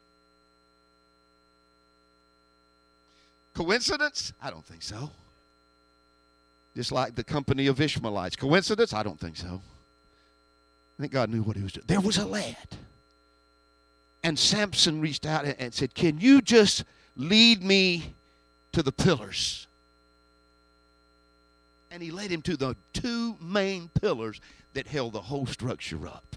Speaker 3: Coincidence? I don't think so. Just like the company of Ishmaelites. Coincidence? I don't think so. I think God knew what he was doing. There was a lad. And Samson reached out and said, can you just lead me to the pillars? And he led him to the two main pillars that held the whole structure up.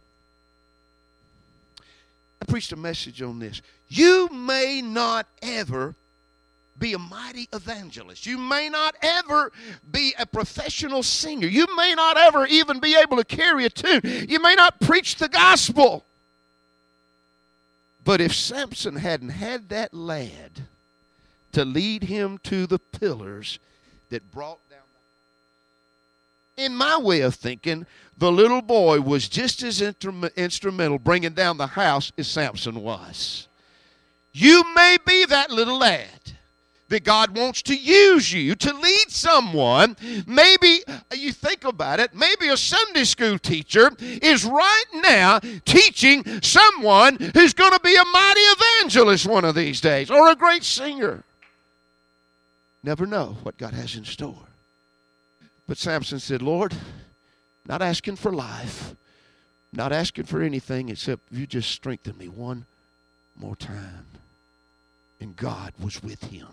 Speaker 3: I preached a message on this. You may not ever be a mighty evangelist. You may not ever be a professional singer. You may not ever even be able to carry a tune. You may not preach the gospel. But if Samson hadn't had that lad to lead him to the pillars that brought down the... In my way of thinking, the little boy was just as intru- instrumental bringing down the house as Samson was. You may be that little lad that God wants to use you to lead someone. Maybe, you think about it, maybe a Sunday school teacher is right now teaching someone who's going to be a mighty evangelist one of these days, or a great singer. Never know what God has in store. But Samson said, Lord, not asking for life, not asking for anything except you just strengthen me one more time. And God was with him.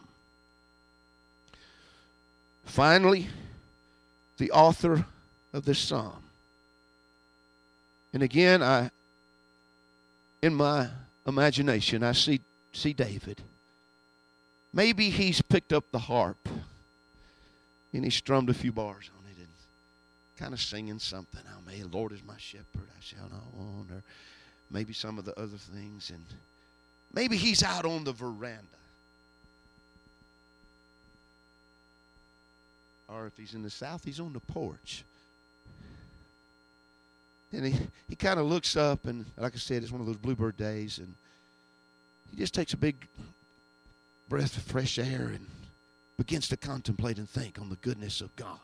Speaker 3: Finally, the author of this psalm. And again, I, in my imagination, I see, see David. Maybe he's picked up the harp and he strummed a few bars on it and kind of singing something. Oh, may the Lord is my shepherd, I shall not want. Or maybe some of the other things. And maybe he's out on the veranda. Or if he's in the south, he's on the porch. And he, he kind of looks up, and like I said, it's one of those bluebird days, and he just takes a big breath of fresh air and begins to contemplate and think on the goodness of God.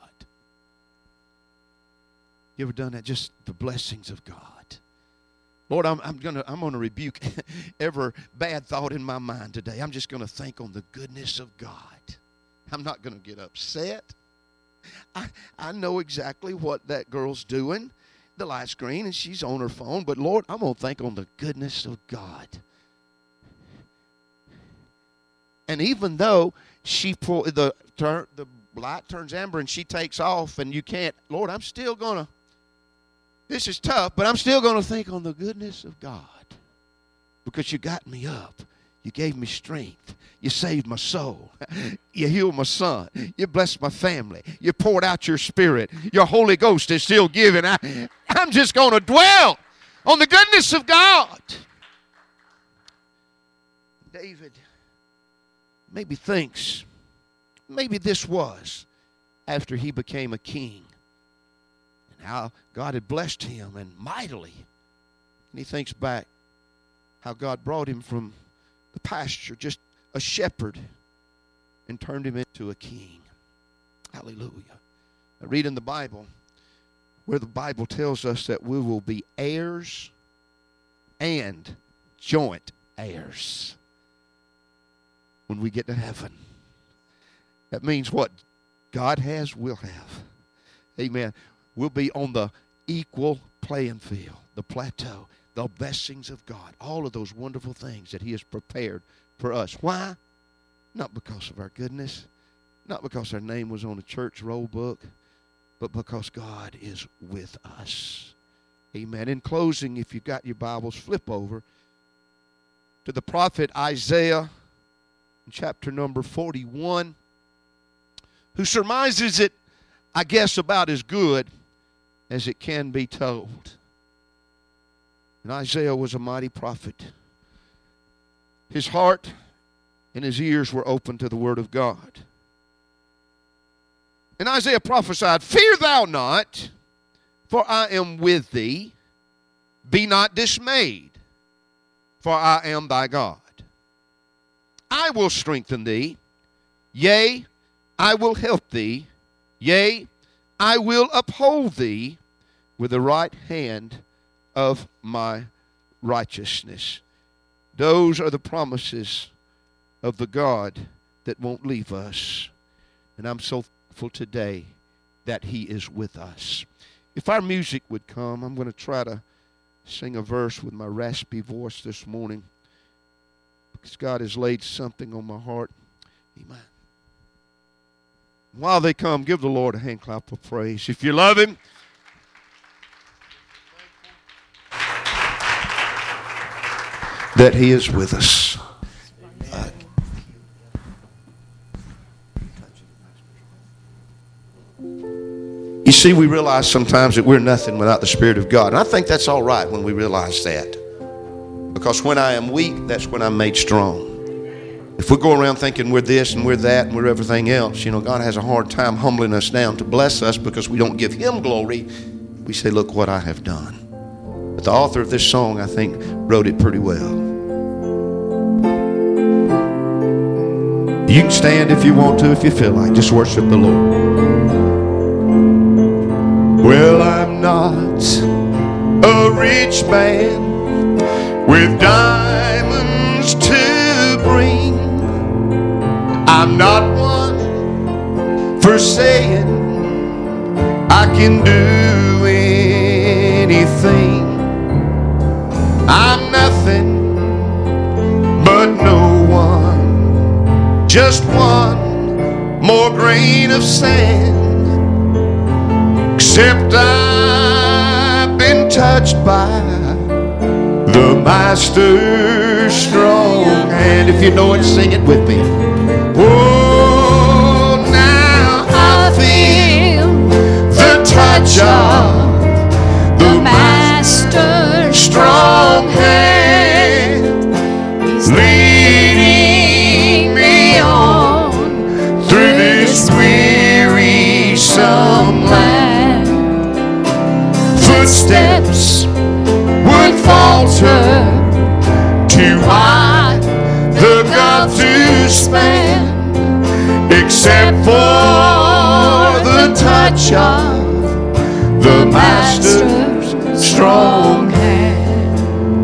Speaker 3: You ever done that? Just the blessings of God. Lord, I'm, I'm gonna I'm gonna rebuke every bad thought in my mind today. I'm just gonna think on the goodness of God. I'm not gonna get upset. I, I know exactly what that girl's doing, the light screen, and she's on her phone. But, Lord, I'm going to think on the goodness of God. And even though she pull, the, turn, the light turns amber and she takes off and you can't, Lord, I'm still going to, this is tough, but I'm still going to think on the goodness of God. Because you got me up. You gave me strength. You saved my soul. You healed my son. You blessed my family. You poured out your spirit. Your Holy Ghost is still giving. I, I'm just going to dwell on the goodness of God. David maybe thinks, maybe this was after he became a king and how God had blessed him and mightily. And he thinks back how God brought him from the pasture, just a shepherd, and turned him into a king. Hallelujah. I read in the Bible where the Bible tells us that we will be heirs and joint heirs when we get to heaven. That means what God has, we'll have. Amen. We'll be on the equal playing field, the plateau, the blessings of God, all of those wonderful things that he has prepared for us. Why? Not because of our goodness, not because our name was on a church roll book, but because God is with us. Amen. In closing, if you've got your Bibles, flip over to the prophet Isaiah, chapter number forty-one, who surmises it, I guess, about as good as it can be told. And Isaiah was a mighty prophet. His heart and his ears were open to the word of God. And Isaiah prophesied, "Fear thou not, for I am with thee. Be not dismayed, for I am thy God. I will strengthen thee. Yea, I will help thee. Yea, I will uphold thee with the right hand of my righteousness." Those are the promises of the God that won't leave us. And I'm so thankful today that he is with us. If our music would come, I'm going to try to sing a verse with my raspy voice this morning, because God has laid something on my heart. Amen. While they come, give the Lord a hand clap of praise. If you love him, that he is with us. Uh, you see, we realize sometimes that we're nothing without the Spirit of God. And I think that's all right when we realize that. Because when I am weak, that's when I'm made strong. If we go around thinking we're this and we're that and we're everything else, you know, God has a hard time humbling us down to bless us, because we don't give him glory. We say, "Look what I have done." But the author of this song, I think, wrote it pretty well. You can stand if you want to, if you feel like. Just worship the Lord. Well, I'm not a rich man with diamonds to bring. I'm not one for saying I can do anything. I'm nothing but no one, just one more grain of sand. Except I've been touched by the Master's strong hand. If you know it, sing it with me. Oh, now I feel the touch of the Master's strong hand, leading me on through this wearisome land. Footsteps would falter, too wide the gulf to span, except for the touch of the Master's strong hand.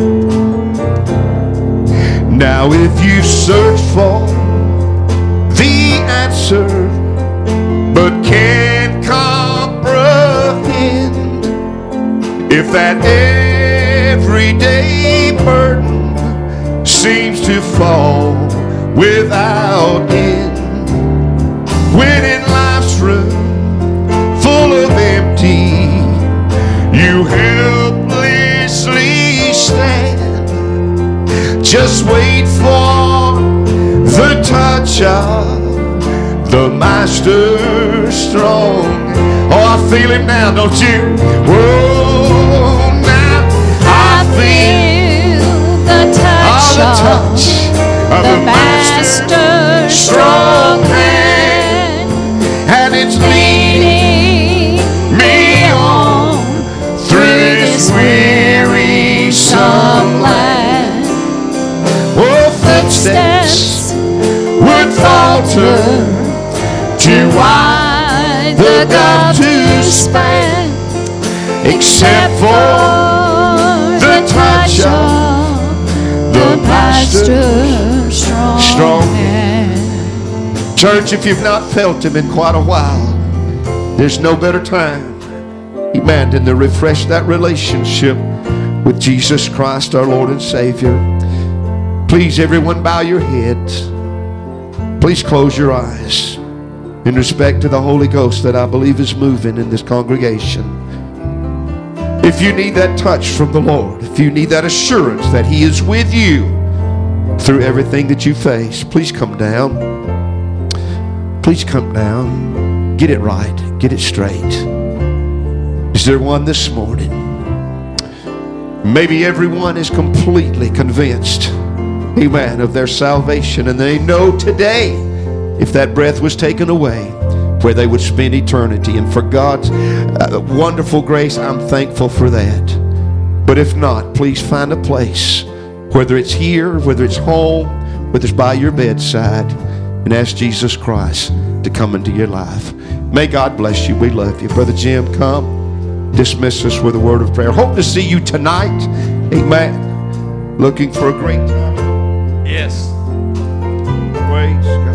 Speaker 3: Now if you search for the answer but can't comprehend, if that everyday burden seems to fall without end, when in life's room full of empty, you helplessly stand, just wait for the touch of the Master's strong. Oh, I feel him now, don't you? Whoa, now I feel the touch, oh, the touch of, of the Master's strong hand, and it's leading me on through this wearisome land. Oh, footsteps would falter, too wide the gulf to span, except for the touch of the Master's strong, strong hand. Church, if you've not felt him in quite a while, there's no better time Amen. And to refresh that relationship with Jesus Christ, our Lord and Savior. Please, everyone, bow your heads. Please close your eyes in respect to the Holy Ghost that I believe is moving in this congregation. If you need that touch from the Lord, if you need that assurance that He is with you through everything that you face, please come down. Please come down. Get it right. Get it straight. Is there one this morning? Maybe everyone is completely convinced, amen, of their salvation, and they know today, if that breath was taken away, where they would spend eternity. And for God's uh, wonderful grace, I'm thankful for that. But if not, please find a place, whether it's here, whether it's home, whether it's by your bedside, and ask Jesus Christ to come into your life. May God bless you. We love you. Brother Jim, come. Dismiss us with a word of prayer. Hope to see you tonight. Amen. Looking for a great time.
Speaker 2: Yes.
Speaker 3: Praise God.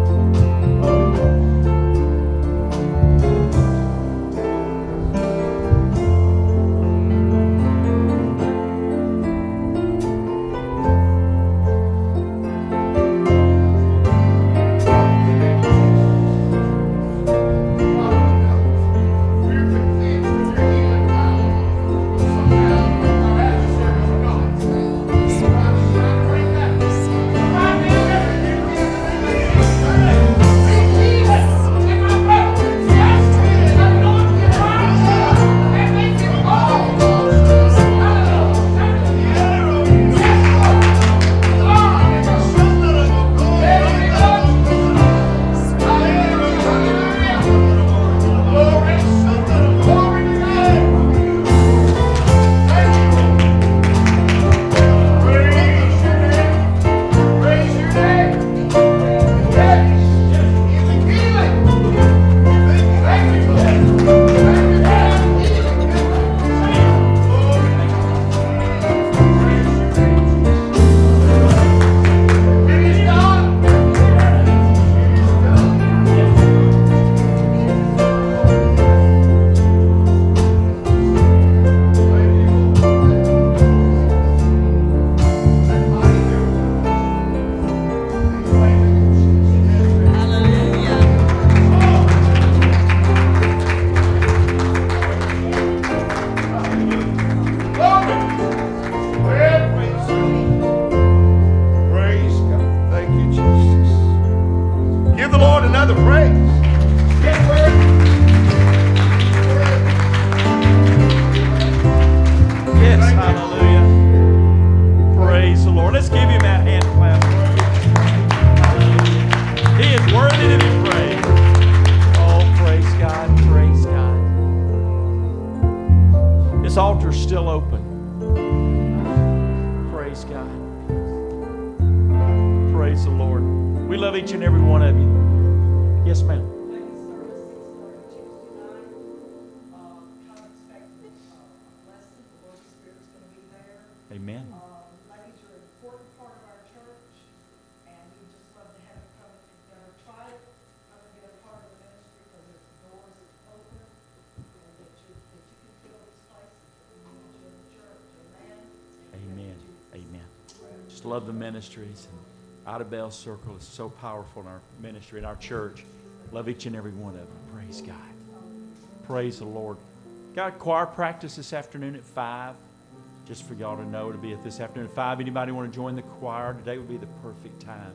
Speaker 2: Love the ministries. And Ida Bell Circle is so powerful in our ministry, in our church. Love each and every one of them. Praise God. Praise the Lord. Got choir practice this afternoon at five. Just for y'all to know, to be at this afternoon at five. Anybody want to join the choir? Today would be the perfect time.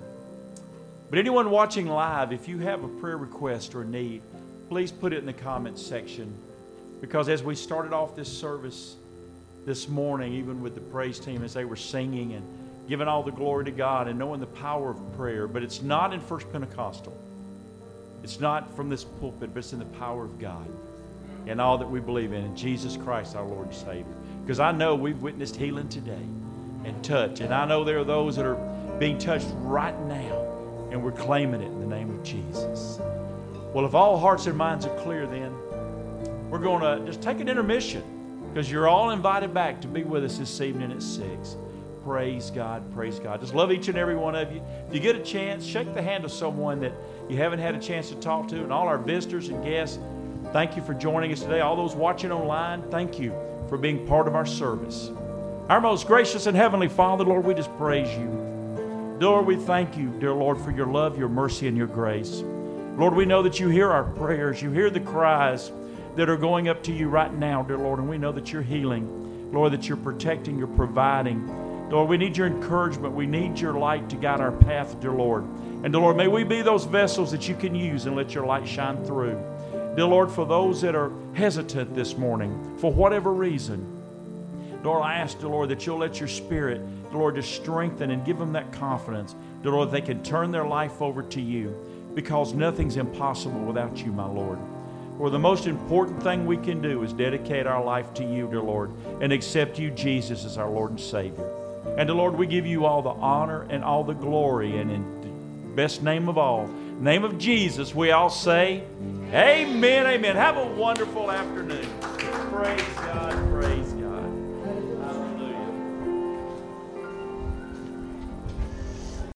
Speaker 2: But anyone watching live, if you have a prayer request or need, please put it in the comments section. Because as we started off this service this morning, even with the praise team as they were singing and giving all the glory to God and knowing the power of prayer. But it's not in First Pentecostal. It's not from this pulpit, but it's in the power of God and all that we believe in, in Jesus Christ, our Lord and Savior. Because I know we've witnessed healing today and touch. And I know there are those that are being touched right now, and we're claiming it in the name of Jesus. Well, if all hearts and minds are clear, then we're going to just take an intermission, because you're all invited back to be with us this evening at six. Praise God, praise God. Just love each and every one of you. If you get a chance, shake the hand of someone that you haven't had a chance to talk to. And all our visitors and guests, Thank you for joining us today. All those watching online, thank you for being part of our service. Our most gracious and heavenly Father, Lord, we just praise you. Lord, we thank you, dear Lord, for your love, your mercy, and your grace. Lord, we know that you hear our prayers. You hear the cries that are going up to you right now, dear Lord, and we know that you're healing. Lord, that you're protecting, you're providing. Lord, we need your encouragement. We need your light to guide our path, dear Lord. And, dear Lord, may we be those vessels that you can use and let your light shine through. Dear Lord, for those that are hesitant this morning, for whatever reason, Lord, I ask, dear Lord, that you'll let your Spirit, dear Lord, to strengthen and give them that confidence, dear Lord, that they can turn their life over to you, because nothing's impossible without you, my Lord. For the most important thing we can do is dedicate our life to you, dear Lord, and accept you, Jesus, as our Lord and Savior. And, dear Lord, we give you all the honor and all the glory, and in the best name of all, name of Jesus, we all say, amen, amen. Have a wonderful afternoon. Praise God.